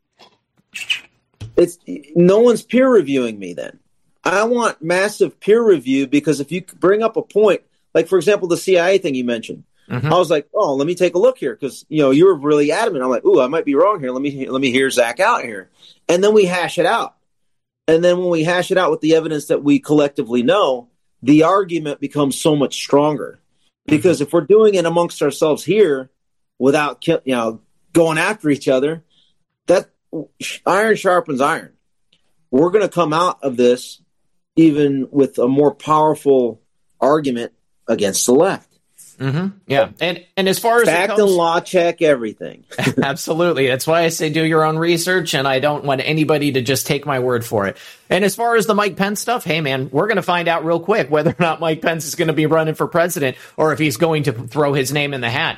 no one's peer reviewing me then. I want massive peer review, because if you bring up a point, like, for example, the CIA thing you mentioned, mm-hmm. I was like, oh, let me take a look here, because, you were really adamant. I'm like, ooh, I might be wrong here. Let me hear Zach out here. And then we hash it out. And then when we hash it out with the evidence that we collectively know, the argument becomes so much stronger. Because if we're doing it amongst ourselves here without, going after each other, that iron sharpens iron. We're going to come out of this even with a more powerful argument against the left. Mm-hmm. Yeah. And as far as fact and law check everything. Absolutely. That's why I say do your own research, and I don't want anybody to just take my word for it. And as far as the Mike Pence stuff, hey man, we're going to find out real quick whether or not Mike Pence is going to be running for president, or if he's going to throw his name in the hat.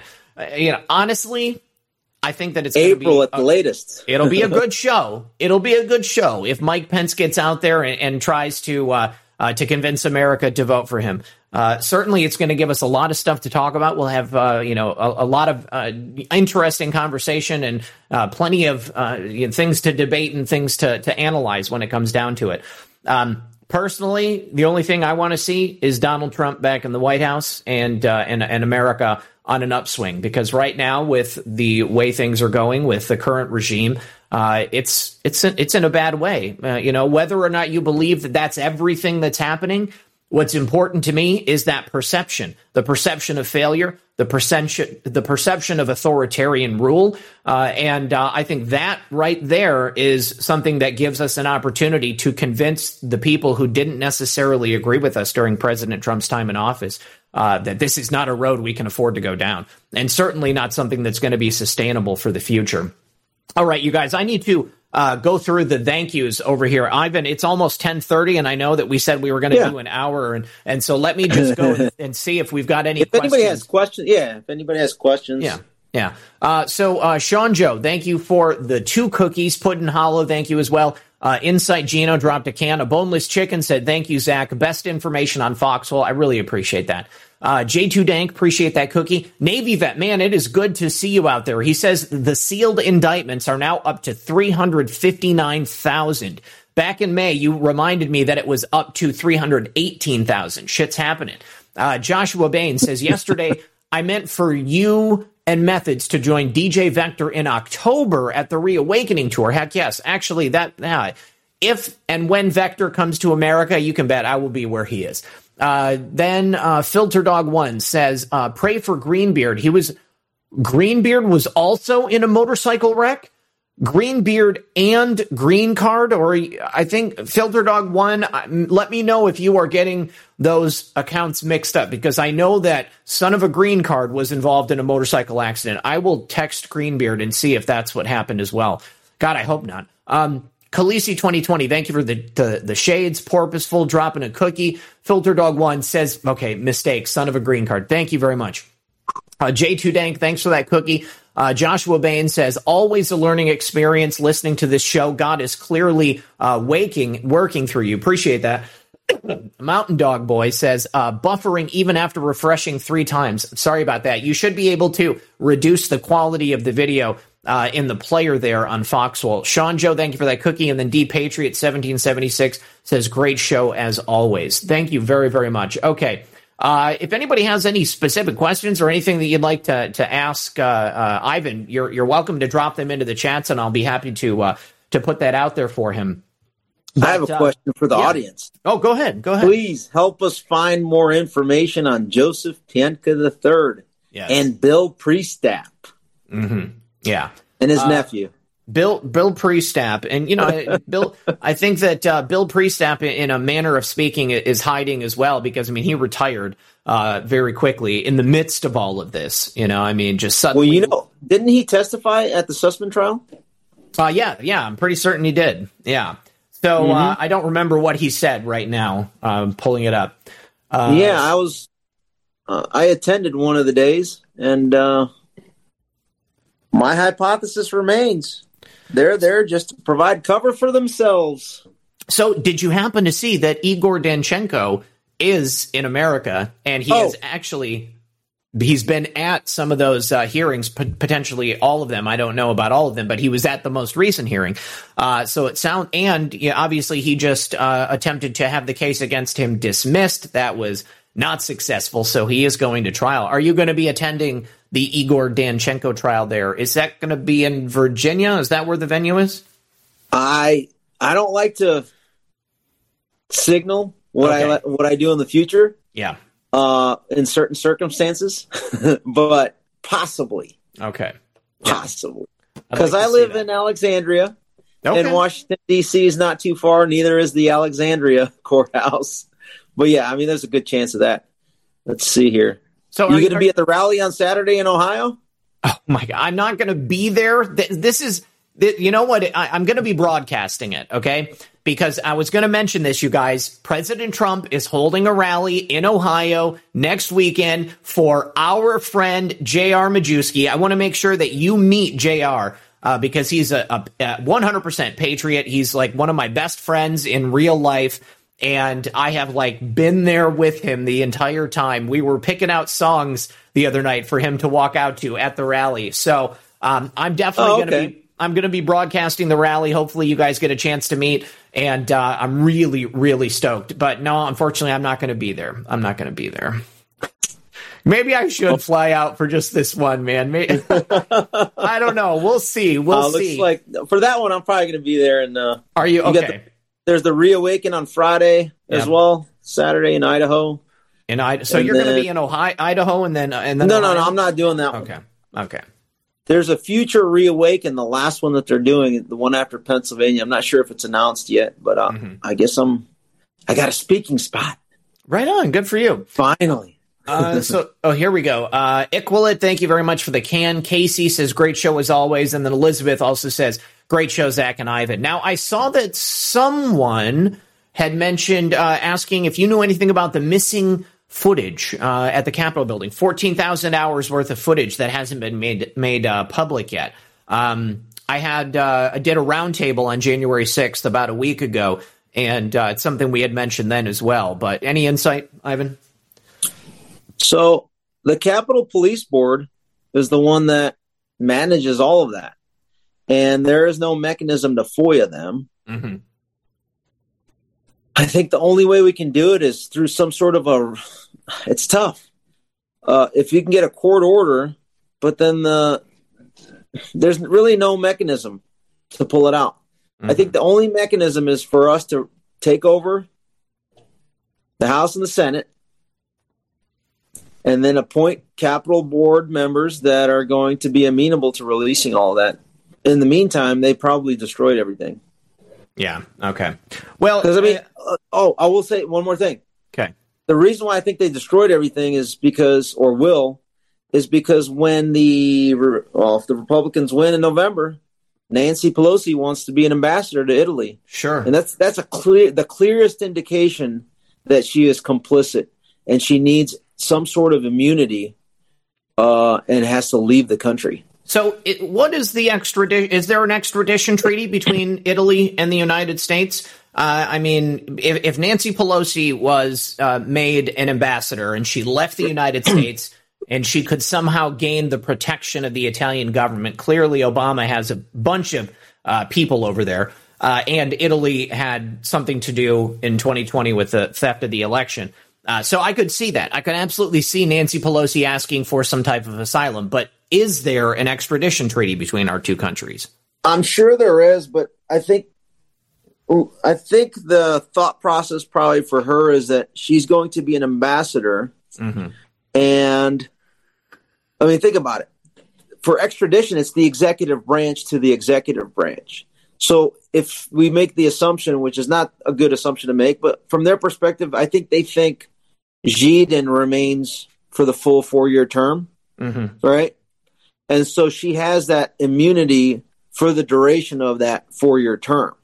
Honestly, I think that it's April at the latest. It'll be a good show. It'll be a good show if Mike Pence gets out there and tries to convince America to vote for him. Certainly, it's going to give us a lot of stuff to talk about. We'll have, a lot of interesting conversation and plenty of things to debate and things to analyze when it comes down to it. Personally, the only thing I want to see is Donald Trump back in the White House and America on an upswing, because right now, with the way things are going with the current regime, it's in a bad way. Whether or not you believe that that's everything that's happening, what's important to me is that perception, the perception of failure, the perception of authoritarian rule. And I think that right there is something that gives us an opportunity to convince the people who didn't necessarily agree with us during President Trump's time in office that this is not a road we can afford to go down, and certainly not something that's going to be sustainable for the future. All right, you guys, I need to go through the thank yous over here. Ivan, it's almost 10:30, and I know that we said we were going to do an hour, and so let me just go and see if we've got any questions. If anybody has questions. Yeah. So Sean Joe, thank you for the 2 cookies. Puddin' Hollow, thank you as well. Insight Gino dropped a can. A boneless chicken said, thank you, Zach. Best information on Foxhole. I really appreciate that. J2 Dank, appreciate that cookie. Navy Vet, man, it is good to see you out there. He says the sealed indictments are now up to 359,000. Back in May, you reminded me that it was up to 318,000. Shit's happening. Joshua Bain says, yesterday, I meant for you and Methods to join DJ Vector in October at the Reawakening Tour. Heck yes. Actually, if and when Vector comes to America, you can bet I will be where he is. Then Filter Dog 1 says, pray for Greenbeard. Greenbeard was also in a motorcycle wreck. Greenbeard and Green Card, or I think Filter Dog 1. Let me know if you are getting those accounts mixed up, because I know that Son of a Green Card was involved in a motorcycle accident. I will text Greenbeard and see if that's what happened as well. God, I hope not. Khaleesi 2020, thank you for the shades. Porpoiseful dropping a cookie. Filter Dog 1 says, okay, mistake, Son of a Green Card. Thank you very much. J2 Dank, thanks for that cookie. Joshua Bain says, always a learning experience listening to this show. God is clearly working through you. Appreciate that. Mountain Dog Boy says, buffering even after refreshing 3 times. Sorry about that. You should be able to reduce the quality of the video in the player there on Foxhole. Sean Joe, thank you for that cookie. And then D Patriot 1776 says, great show as always. Thank you very, very much. Okay. If anybody has any specific questions or anything that you'd like to ask Ivan, you're welcome to drop them into the chats, and I'll be happy to put that out there for him. But, I have a question for the audience. Oh, go ahead. Please help us find more information on Joseph Pientka III and Bill Priestap. Mm-hmm. Yeah. And his nephew. Bill Priestap, and Bill. I think that Bill Priestap, in a manner of speaking, is hiding as well, because he retired very quickly in the midst of all of this. Just suddenly. Well, didn't he testify at the Sussman trial? Yeah, I'm pretty certain he did. Yeah. So I don't remember what he said right now. Pulling it up. I attended one of the days, and my hypothesis remains. They're there just to provide cover for themselves. So did you happen to see that Igor Danchenko is in America, and he's been at some of those hearings, potentially all of them. I don't know about all of them, but he was at the most recent hearing. Obviously he just attempted to have the case against him dismissed. That was not successful, so he is going to trial. Are you going to be attending the Igor Danchenko trial there? Is that going to be in Virginia? Is that where the venue is? I don't like to signal what I do in the future. Yeah. In certain circumstances, but possibly. Okay. Possibly. Because I live in Alexandria, and Washington, D.C. is not too far. Neither is the Alexandria courthouse. But yeah, there's a good chance of that. Let's see here. So are you going to be at the rally on Saturday in Ohio? Oh my God, I'm not going to be there. You know what? I'm going to be broadcasting it, okay? Because I was going to mention this, you guys. President Trump is holding a rally in Ohio next weekend for our friend J.R. Majewski. I want to make sure that you meet J.R. Because he's a 100% patriot. He's like one of my best friends in real life. And I have been there with him the entire time. We were picking out songs the other night for him to walk out to at the rally. So I'm definitely going to be broadcasting the rally. Hopefully you guys get a chance to meet. And I'm really, really stoked. But no, unfortunately, I'm not going to be there. Maybe I should fly out for just this one, man. I don't know. We'll see. We'll see. Looks like for that one, I'm probably going to be there. And are you okay? There's the Reawaken on Friday as well. Saturday in Idaho. So you're going to be in Idaho, and then no, I'm not doing that one. Okay. There's a future Reawaken, the last one that they're doing, the one after Pennsylvania. I'm not sure if it's announced yet, but I guess I got a speaking spot. Right on. Good for you. Finally. Here we go. Iquilate, thank you very much for the can. Casey says, great show as always. And then Elizabeth also says, great show, Zach and Ivan. Now, I saw that someone had mentioned asking if you knew anything about the missing footage at the Capitol building. 14,000 hours worth of footage that hasn't been made public yet. I did a roundtable on January 6th about a week ago, and it's something we had mentioned then as well. But any insight, Ivan? So the Capitol Police Board is the one that manages all of that. And there is no mechanism to FOIA them. Mm-hmm. I think the only way we can do it is through some sort of it's tough. If you can get a court order, but then there's really no mechanism to pull it out. Mm-hmm. I think the only mechanism is for us to take over the House and the Senate, and then appoint Capitol Board members that are going to be amenable to releasing all that in the meantime, they probably destroyed everything. Yeah. Okay. Well, because I mean, I will say one more thing. Okay. The reason why I think they destroyed everything is because when if the Republicans win in November, Nancy Pelosi wants to be an ambassador to Italy. Sure. And that's the clearest indication that she is complicit and she needs some sort of immunity and has to leave the country. So what is the extradition? Is there an extradition treaty between Italy and the United States? I mean, if Nancy Pelosi was made an ambassador and she left the United States and she could somehow gain the protection of the Italian government, clearly Obama has a bunch of people over there, and Italy had something to do in 2020 with the theft of the election. So I could see that. I could absolutely see Nancy Pelosi asking for some type of asylum. But is there an extradition treaty between our two countries? I'm sure there is, but I think the thought process probably for her is that she's going to be an ambassador. Mm-hmm. And I mean, think about it. For extradition, it's the executive branch to the executive branch. So if we make the assumption, which is not a good assumption to make, but from their perspective, I think they think Zidane remains for the full 4-year term, right? And so she has that immunity for the duration of that 4-year term.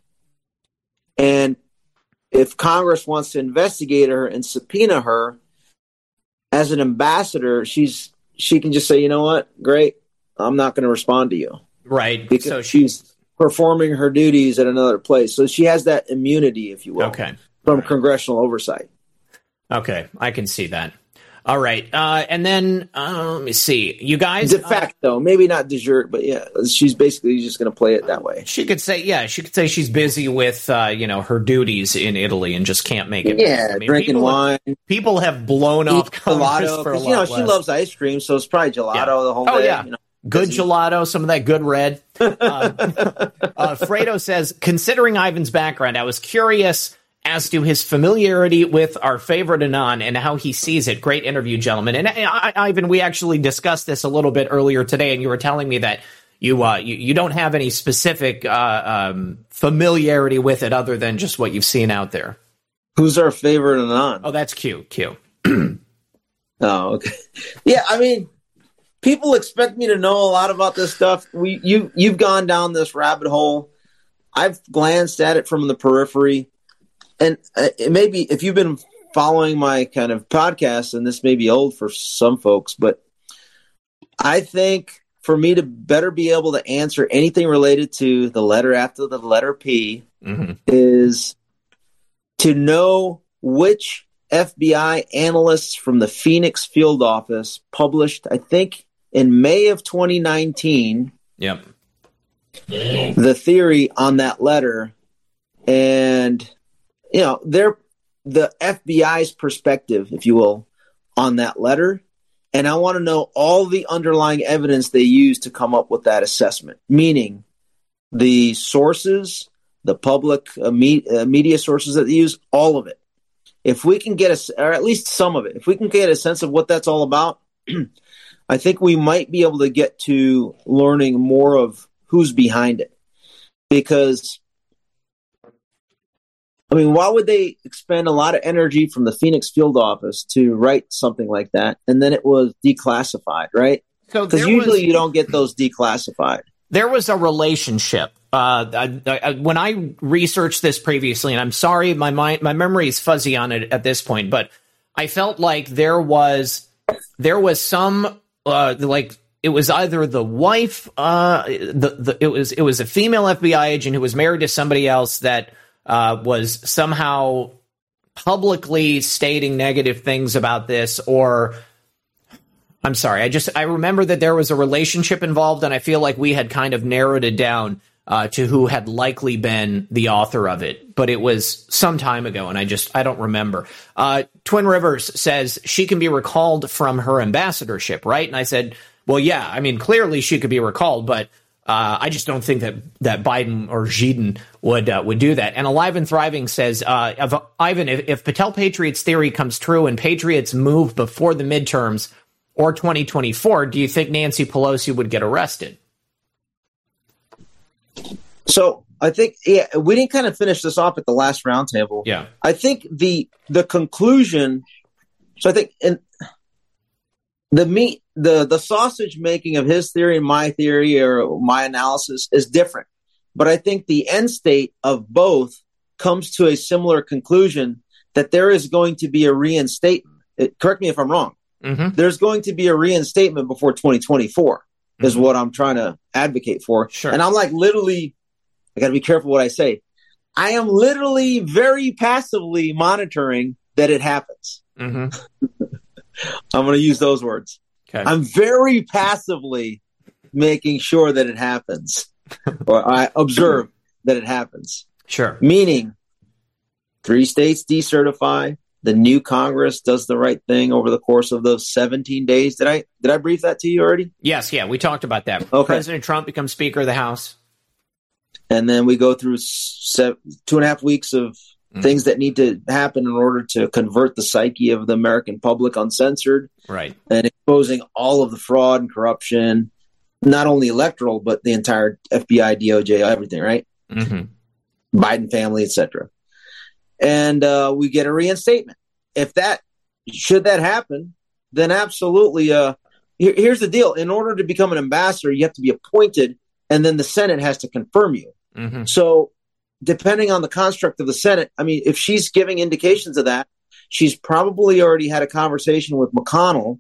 And if Congress wants to investigate her and subpoena her as an ambassador, she can just say, you know what, great, I'm not going to respond to you. Right. Because so she's performing her duties at another place. So she has that immunity, if you will, from congressional oversight. Okay, I can see that. All right. And then let me see. You guys. De facto, maybe not de jure, but yeah, she's basically just going to play it that way. She could say she's busy with, her duties in Italy and just can't make it. Yeah, I mean, drinking wine. People have blown off Congress for a lot she loves ice cream, so it's probably gelato the whole day. Yeah. Good gelato, some of that good red. Fredo says, considering Ivan's background, I was curious as to his familiarity with our favorite Anon and how he sees it. Great interview, gentlemen. And Ivan, we actually discussed this a little bit earlier today, and you were telling me that you don't have any specific familiarity with it other than just what you've seen out there. Who's our favorite Anon? Oh, that's Q. Oh, okay. Yeah, I mean, people expect me to know a lot about this stuff. You've gone down this rabbit hole. I've glanced at it from the periphery. And maybe if you've been following my kind of podcast, and this may be old for some folks, but I think for me to better be able to answer anything related to the letter after the letter P is to know which FBI analysts from the Phoenix field office published, I think, in May of 2019, the theory on that letter. And they're the FBI's perspective, if you will, on that letter. And I want to know all the underlying evidence they used to come up with that assessment, meaning the sources, the public media sources that they use, all of it. If we can get or at least some of it, if we can get a sense of what that's all about, I think we might be able to get to learning more of who's behind it. Because I mean, why would they expend a lot of energy from the Phoenix field office to write something like that? And then it was declassified, right? Because usually you don't get those declassified. There was a relationship. When I researched this previously, and I'm sorry, my memory is fuzzy on it at this point, but I felt like there was some it was either the wife, it was a female FBI agent who was married to somebody else that was somehow publicly stating negative things about this, or I'm sorry, I remember that there was a relationship involved, and I feel like we had kind of narrowed it down to who had likely been the author of it, but it was some time ago, and I don't remember. Twin Rivers says she can be recalled from her ambassadorship, right? And I said, well, yeah, I mean, clearly she could be recalled, but I just don't think that Biden or Zidane would do that. And Alive and Thriving says, Ivan, if Patel Patriots theory comes true and Patriots move before the midterms or 2024, do you think Nancy Pelosi would get arrested? So I think, we didn't kind of finish this off at the last roundtable. Yeah. I think the conclusion. So I think the sausage making of his theory and my theory or my analysis is different. But I think the end state of both comes to a similar conclusion that there is going to be a reinstatement. Correct me if I'm wrong. Mm-hmm. There's going to be a reinstatement before 2024 is what I'm trying to advocate for. Sure. And I'm like literally, I got to be careful what I say. I am literally very passively monitoring that it happens. Mm-hmm. I'm going to use those words. Okay. I'm very passively making sure that it happens, or I observe that it happens. Sure. Meaning 3 states decertify, the new Congress does the right thing over the course of those 17 days. Did I brief that to you already? Yes, yeah, we talked about that. Okay. President Trump becomes Speaker of the House. And then we go through 2.5 weeks of things that need to happen in order to convert the psyche of the American public uncensored. Right. And exposing all of the fraud and corruption, not only electoral, but the entire FBI, DOJ, everything, right? Mm-hmm. Biden family, etc. And we get a reinstatement. Should that happen, then absolutely. Here's the deal. In order to become an ambassador, you have to be appointed, and then the Senate has to confirm you. Mm-hmm. So depending on the construct of the Senate, I mean, if she's giving indications of that, she's probably already had a conversation with McConnell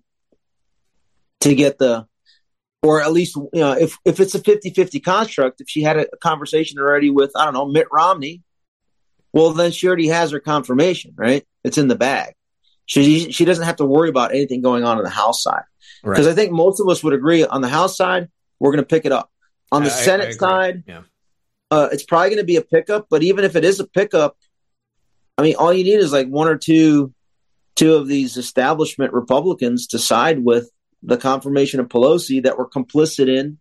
to get or at least, if it's a 50-50 construct, if she had a conversation already with, I don't know, Mitt Romney, well, then she already has her confirmation, right? It's in the bag. She doesn't have to worry about anything going on the House side. Because I think most of us would agree on the House side, we're going to pick it up. On the Senate side, it's probably going to be a pickup. But even if it is a pickup, I mean, all you need is like one or two of these establishment Republicans to side with the confirmation of Pelosi that were complicit in,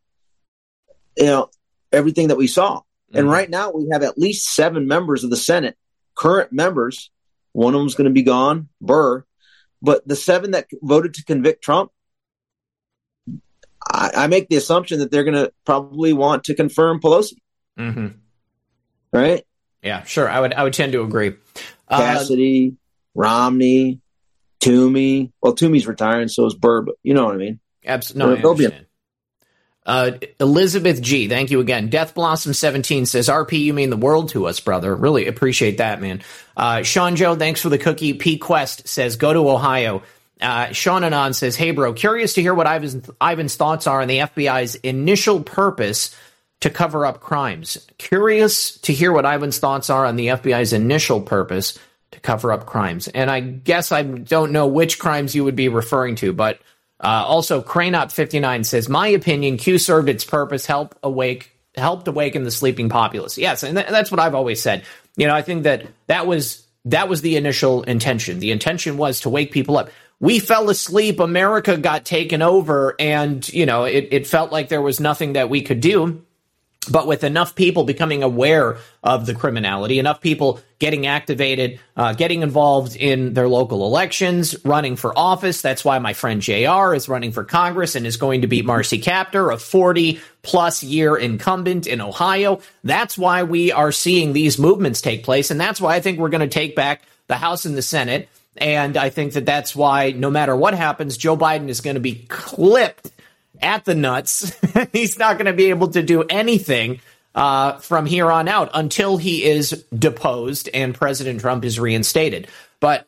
everything that we saw. Mm-hmm. And right now we have at least 7 members of the Senate, current members. One of them's going to be gone, Burr. But the 7 that voted to convict Trump, I make the assumption that they're going to probably want to confirm Pelosi. Mm-hmm. Right? Yeah, sure. I would tend to agree. Cassidy, Romney, Toomey. Well, Toomey's retiring, so is Burr, but you know what I mean. Absolutely. No, I understand. Elizabeth G., thank you again. Death Blossom 17 says, RP, you mean the world to us, brother. Really appreciate that, man. Sean Joe, thanks for the cookie. P. Quest says, go to Ohio. Sean Anon says, hey, bro, curious to hear what Ivan's thoughts are on the FBI's initial purpose to cover up crimes. Curious to hear what Ivan's thoughts are on the FBI's initial purpose to cover up crimes. And I guess I don't know which crimes you would be referring to, but also Cranop59 says, my opinion, Q served its purpose, helped awaken the sleeping populace. Yes, and that's what I've always said. I think that was the initial intention. The intention was to wake people up. We fell asleep, America got taken over, and, it felt like there was nothing that we could do. But with enough people becoming aware of the criminality, enough people getting activated, getting involved in their local elections, running for office. That's why my friend JR is running for Congress and is going to beat Marcy Kaptur, a 40-plus year incumbent in Ohio. That's why we are seeing these movements take place. And that's why I think we're going to take back the House and the Senate. And I think that's why no matter what happens, Joe Biden is going to be clipped at the nuts. He's not going to be able to do anything from here on out until he is deposed and President Trump is reinstated. But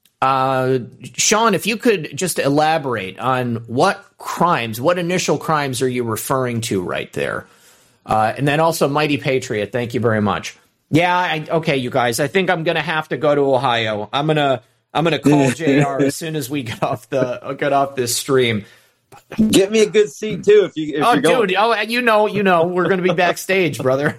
Sean, if you could just elaborate on what initial crimes are you referring to right there? And then also Mighty Patriot, thank you very much. Yeah, okay, you guys, I think I'm going to have to go to Ohio. I'm going to call JR as soon as we get off this stream. Get me a good seat too, if you're going. Dude, you know, we're going to be backstage, brother.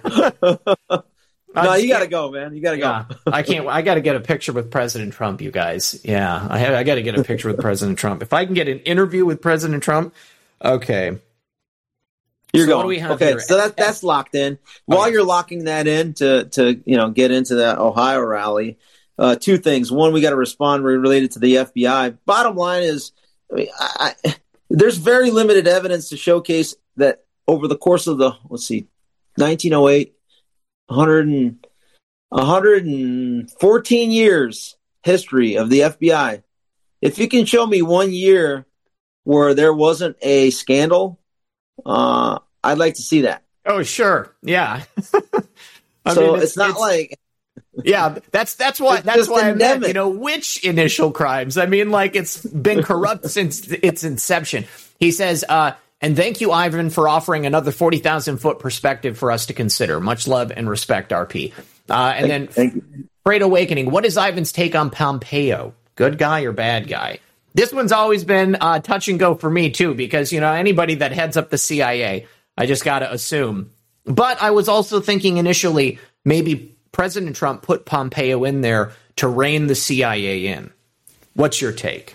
No, you got to go, man. You got to go. I can't. I got to get a picture with President Trump, you guys. Yeah, I got to get a picture with President Trump. If I can get an interview with President Trump, okay. You're going. What do we have here? So that's locked in. While you're locking that in to get into that Ohio rally, 2 things. One, we got to respond related to the FBI. Bottom line is, there's very limited evidence to showcase that over the course of the, 1908, 114 years history of the FBI. If you can show me 1 year where there wasn't a scandal, I'd like to see that. Oh, sure. Yeah. It's not like... Yeah, that's why I meant, which initial crimes? I mean, like, it's been corrupt since its inception. He says, and thank you, Ivan, for offering another 40,000-foot perspective for us to consider. Much love and respect, RP. Thank you. Great Awakening. What is Ivan's take on Pompeo? Good guy or bad guy? This one's always been touch and go for me, too, because, anybody that heads up the CIA, I just got to assume. But I was also thinking initially maybe President Trump put Pompeo in there to rein the CIA in. What's your take?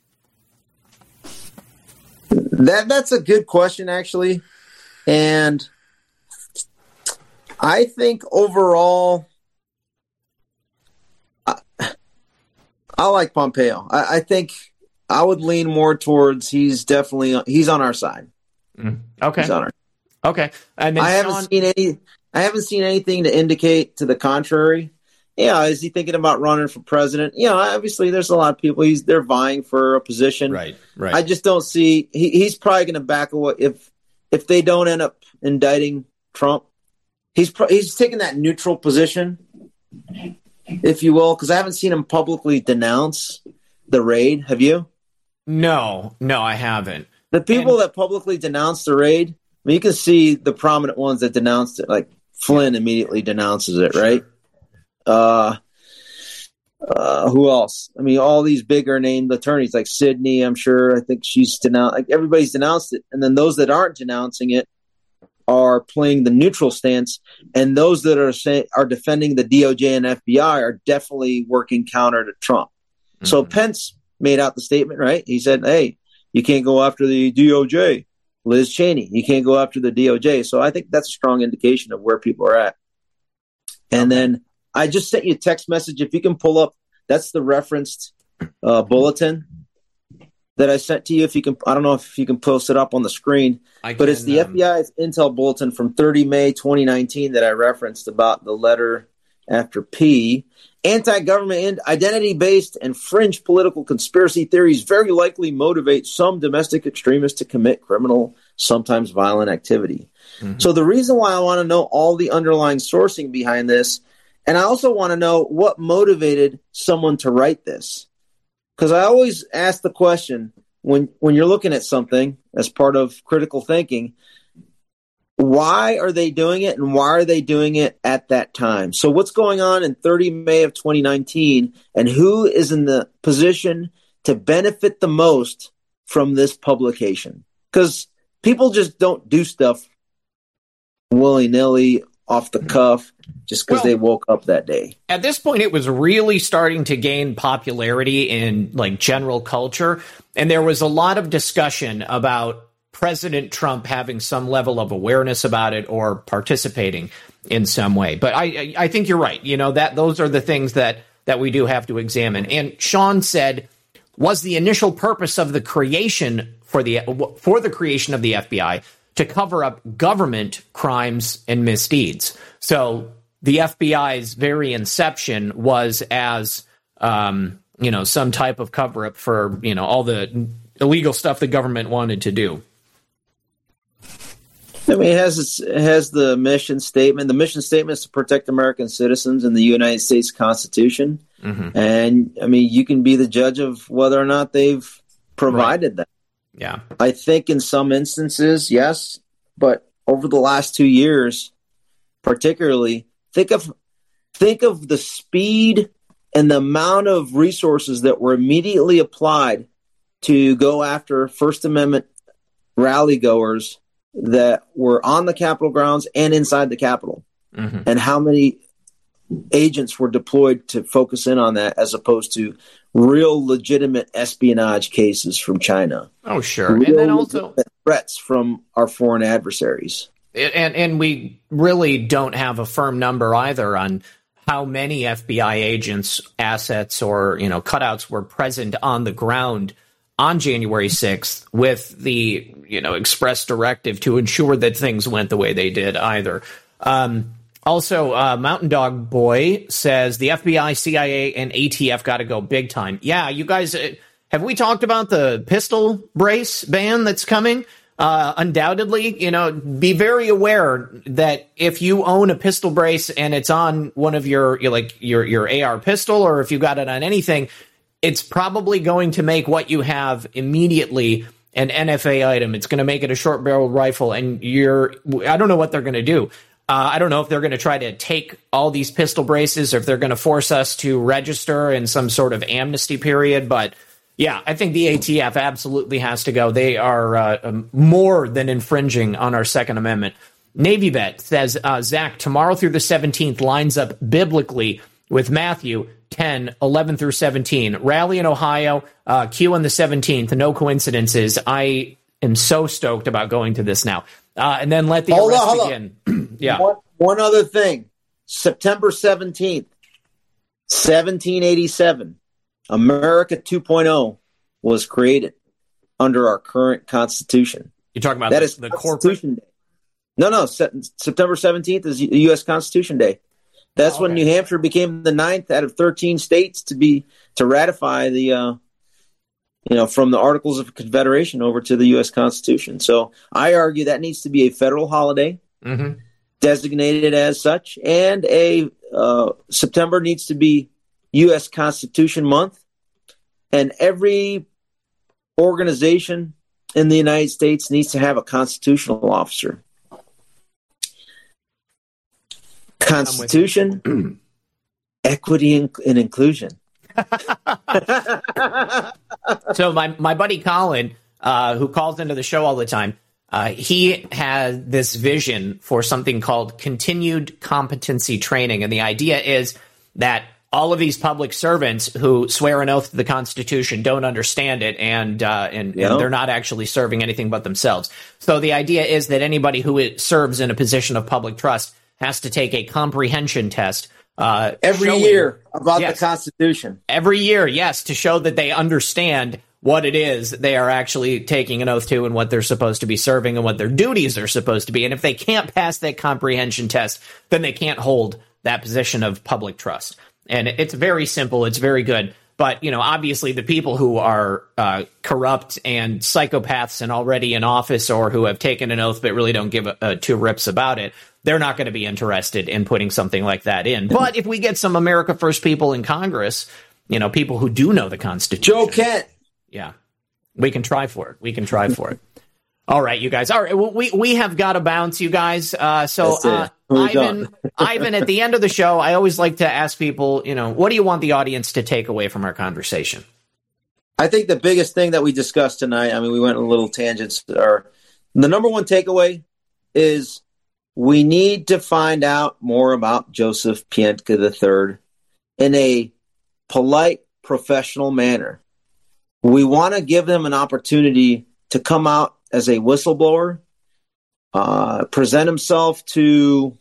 That's a good question, actually. And I think overall, I like Pompeo. I think I would lean more towards he's on our side. Okay. He's on our side. Okay. And then I haven't seen anything to indicate to the contrary. Yeah, is he thinking about running for president? Obviously there's a lot of people they're vying for a position. Right. I just don't see he's probably going to back away if they don't end up indicting Trump. He's taking that neutral position, if you will, because I haven't seen him publicly denounce the raid. Have you? No, I haven't. The people that publicly denounced the raid, I mean, you can see the prominent ones that denounced it, like Flynn immediately denounces it, right? Who else? I mean, all these bigger named attorneys like Sidney, I'm sure. I think she's denounced. Like everybody's denounced it, and then those that aren't denouncing it are playing the neutral stance, and those that are defending the DOJ and FBI are definitely working counter to Trump. Mm-hmm. So Pence made out the statement, right? He said, "Hey, you can't go after the DOJ." Liz Cheney, you can't go after the DOJ. So I think that's a strong indication of where people are at. And then I just sent you a text message. If you can pull up, that's the referenced bulletin that I sent to you. If you can, I don't know if you can post it up on the screen, but it's the FBI's intel bulletin from 30 May 2019 that I referenced about the letter after P. Anti-government identity-based and fringe political conspiracy theories very likely motivate some domestic extremists to commit criminal, sometimes violent activity. Mm-hmm. So the reason why I want to know all the underlying sourcing behind this, and I also want to know what motivated someone to write this. Because I always ask the question, when you're looking at something as part of critical thinking, why are they doing it, and why are they doing it at that time? So what's going on in 30 May of 2019, and who is in the position to benefit the most from this publication? Because people just don't do stuff willy-nilly, off the cuff, just because they woke up that day. At this point, it was really starting to gain popularity in like general culture, and there was a lot of discussion about President Trump having some level of awareness about it or participating in some way. But I think you're right. That those are the things that we do have to examine. And Sean said, was the initial purpose of the creation for the creation of the FBI to cover up government crimes and misdeeds? So the FBI's very inception was as some type of cover up for all the illegal stuff the government wanted to do. I mean, it has the mission statement. The mission statement is to protect American citizens and the United States Constitution. Mm-hmm. And, I mean, you can be the judge of whether or not they've provided that. Yeah. I think in some instances, yes. But over the last 2 years, particularly, think of the speed and the amount of resources that were immediately applied to go after First Amendment rally goers that were on the Capitol grounds and inside the Capitol, mm-hmm. and how many agents were deployed to focus in on that as opposed to real legitimate espionage cases from China. Oh, sure. And then also threats from our foreign adversaries. And we really don't have a firm number either on how many FBI agents, assets, or cutouts were present on the ground on January 6th with the express directive to ensure that things went the way they did either. Also, Mountain Dog Boy says the FBI, CIA, and ATF got to go big time. Yeah, you guys, have we talked about the pistol brace ban that's coming? Undoubtedly, be very aware that if you own a pistol brace and it's on one of your AR pistol, or if you got it on anything, it's probably going to make what you have immediately an NFA item. It's going to make it a short barrel rifle, and I don't know what they're going to do. I don't know if they're going to try to take all these pistol braces, or if they're going to force us to register in some sort of amnesty period. But yeah, I think the ATF absolutely has to go. They are more than infringing on our Second Amendment. Navy Vet says, Zach, tomorrow through the 17th lines up biblically with Matthew 10, 11 through 17. Rally in Ohio, Q on the 17th. No coincidences. I am so stoked about going to this now. And then let the arrest begin. Yeah. One other thing. September 17th, 1787, America 2.0 was created under our current Constitution. You're talking about that is the Constitution Day. No. September 17th is U.S. Constitution Day. That's when New Hampshire became the 9th out of 13 states to ratify the from the Articles of Confederation over to the U.S. Constitution. So I argue that needs to be a federal holiday, designated as such, and September needs to be U.S. Constitution Month, and every organization in the United States needs to have a constitutional officer. Constitution, equity, and inclusion. So my buddy Colin, who calls into the show all the time, he had this vision for something called continued competency training. And the idea is that all of these public servants who swear an oath to the Constitution don't understand it, and they're not actually serving anything but themselves. So the idea is that anybody who serves in a position of public trust has to take a comprehension test every year about the Constitution. Every year, yes, to show that they understand what it is they are actually taking an oath to, and what they're supposed to be serving, and what their duties are supposed to be. And if they can't pass that comprehension test, then they can't hold that position of public trust. And it's very simple. It's very good. But, obviously the people who are corrupt and psychopaths and already in office, or who have taken an oath but really don't give two rips about it, they're not going to be interested in putting something like that in. But if we get some America First people in Congress, people who do know the Constitution. Joe Kent. Yeah, we can try for it. All right, you guys. All right, well, we have got to bounce, you guys. So Ivan, at the end of the show, I always like to ask people, what do you want the audience to take away from our conversation? I think the biggest thing that we discussed tonight, we went on little tangents. The number one takeaway is we need to find out more about Joseph Pientka III in a polite, professional manner. We want to give him an opportunity to come out as a whistleblower, present himself to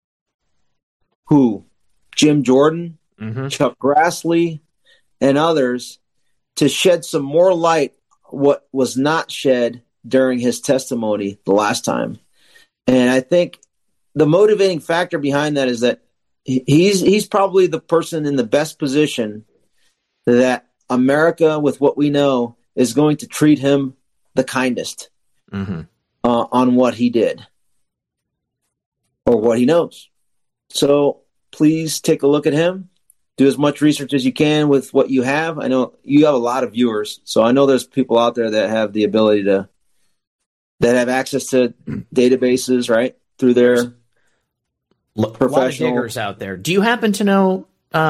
Jim Jordan, Chuck Grassley, and others, to shed some more light what was not shed during his testimony the last time. And I think the motivating factor behind that is that he's probably the person in the best position that America, with what we know, is going to treat him the kindest on what he did or what he knows. So please take a look at him. Do as much research as you can with what you have. I know you have a lot of viewers, so I know there's people out there that have the ability that have access to databases, right, through their professional. A lot of diggers out there. Do you happen to know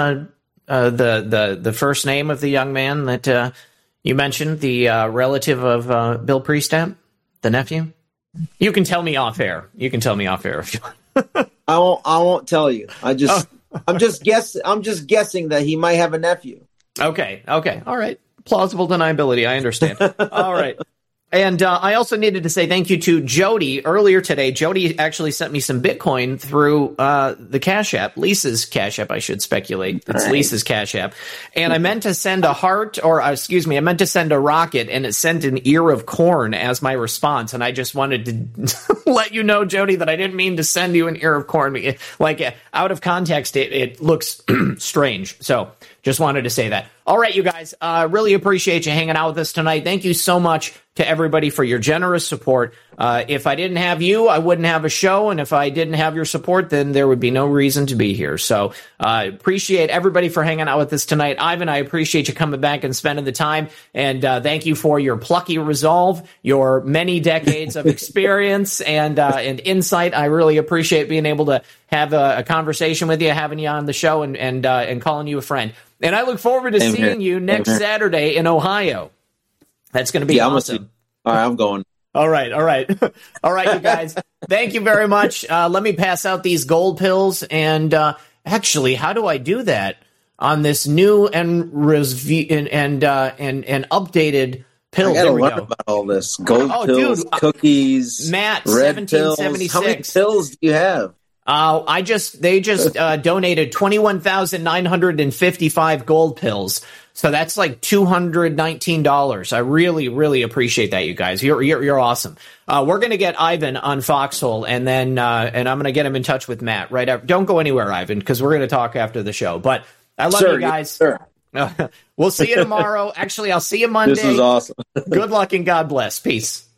the first name of the young man that you mentioned, the relative of Bill Priestap, the nephew? You can tell me off air. If you want. I won't tell you. I'm just guessing that he might have a nephew. Okay. All right. Plausible deniability. I understand. All right. And I also needed to say thank you to Jody earlier today. Jody actually sent me some Bitcoin through the Cash App, Lisa's Cash App, I should speculate. It's Lisa's Cash App. And I meant to send a heart, or excuse me, I meant to send a rocket, and it sent an ear of corn as my response. And I just wanted to let you know, Jody, that I didn't mean to send you an ear of corn. Like, out of context, it looks strange. So just wanted to say that. All right, you guys, really appreciate you hanging out with us tonight. Thank you so much to everybody for your generous support. If I didn't have you, I wouldn't have a show. And if I didn't have your support, then there would be no reason to be here. So appreciate everybody for hanging out with us tonight. Ivan, I appreciate you coming back and spending the time. And thank you for your plucky resolve, your many decades of experience and insight. I really appreciate being able to have a conversation with you, having you on the show, and calling you a friend. And I look forward to seeing you next Saturday in Ohio. That's going to be awesome. All right, I'm going. All right. All right, you guys. Thank you very much. Let me pass out these gold pills. And actually, how do I do that on this new and updated pill? I gotta learn about all this. Gold pills, cookies, Matt, red 1776. pills. How many pills do you have? They just donated 21,955 gold pills. So that's like $219. I really, really appreciate that, you guys. You're awesome. We're going to get Ivan on Foxhole, and then and I'm going to get him in touch with Matt right after. Don't go anywhere, Ivan, because we're going to talk after the show. But I love you guys. Yes, we'll see you tomorrow. Actually, I'll see you Monday. This is awesome. Good luck and God bless. Peace.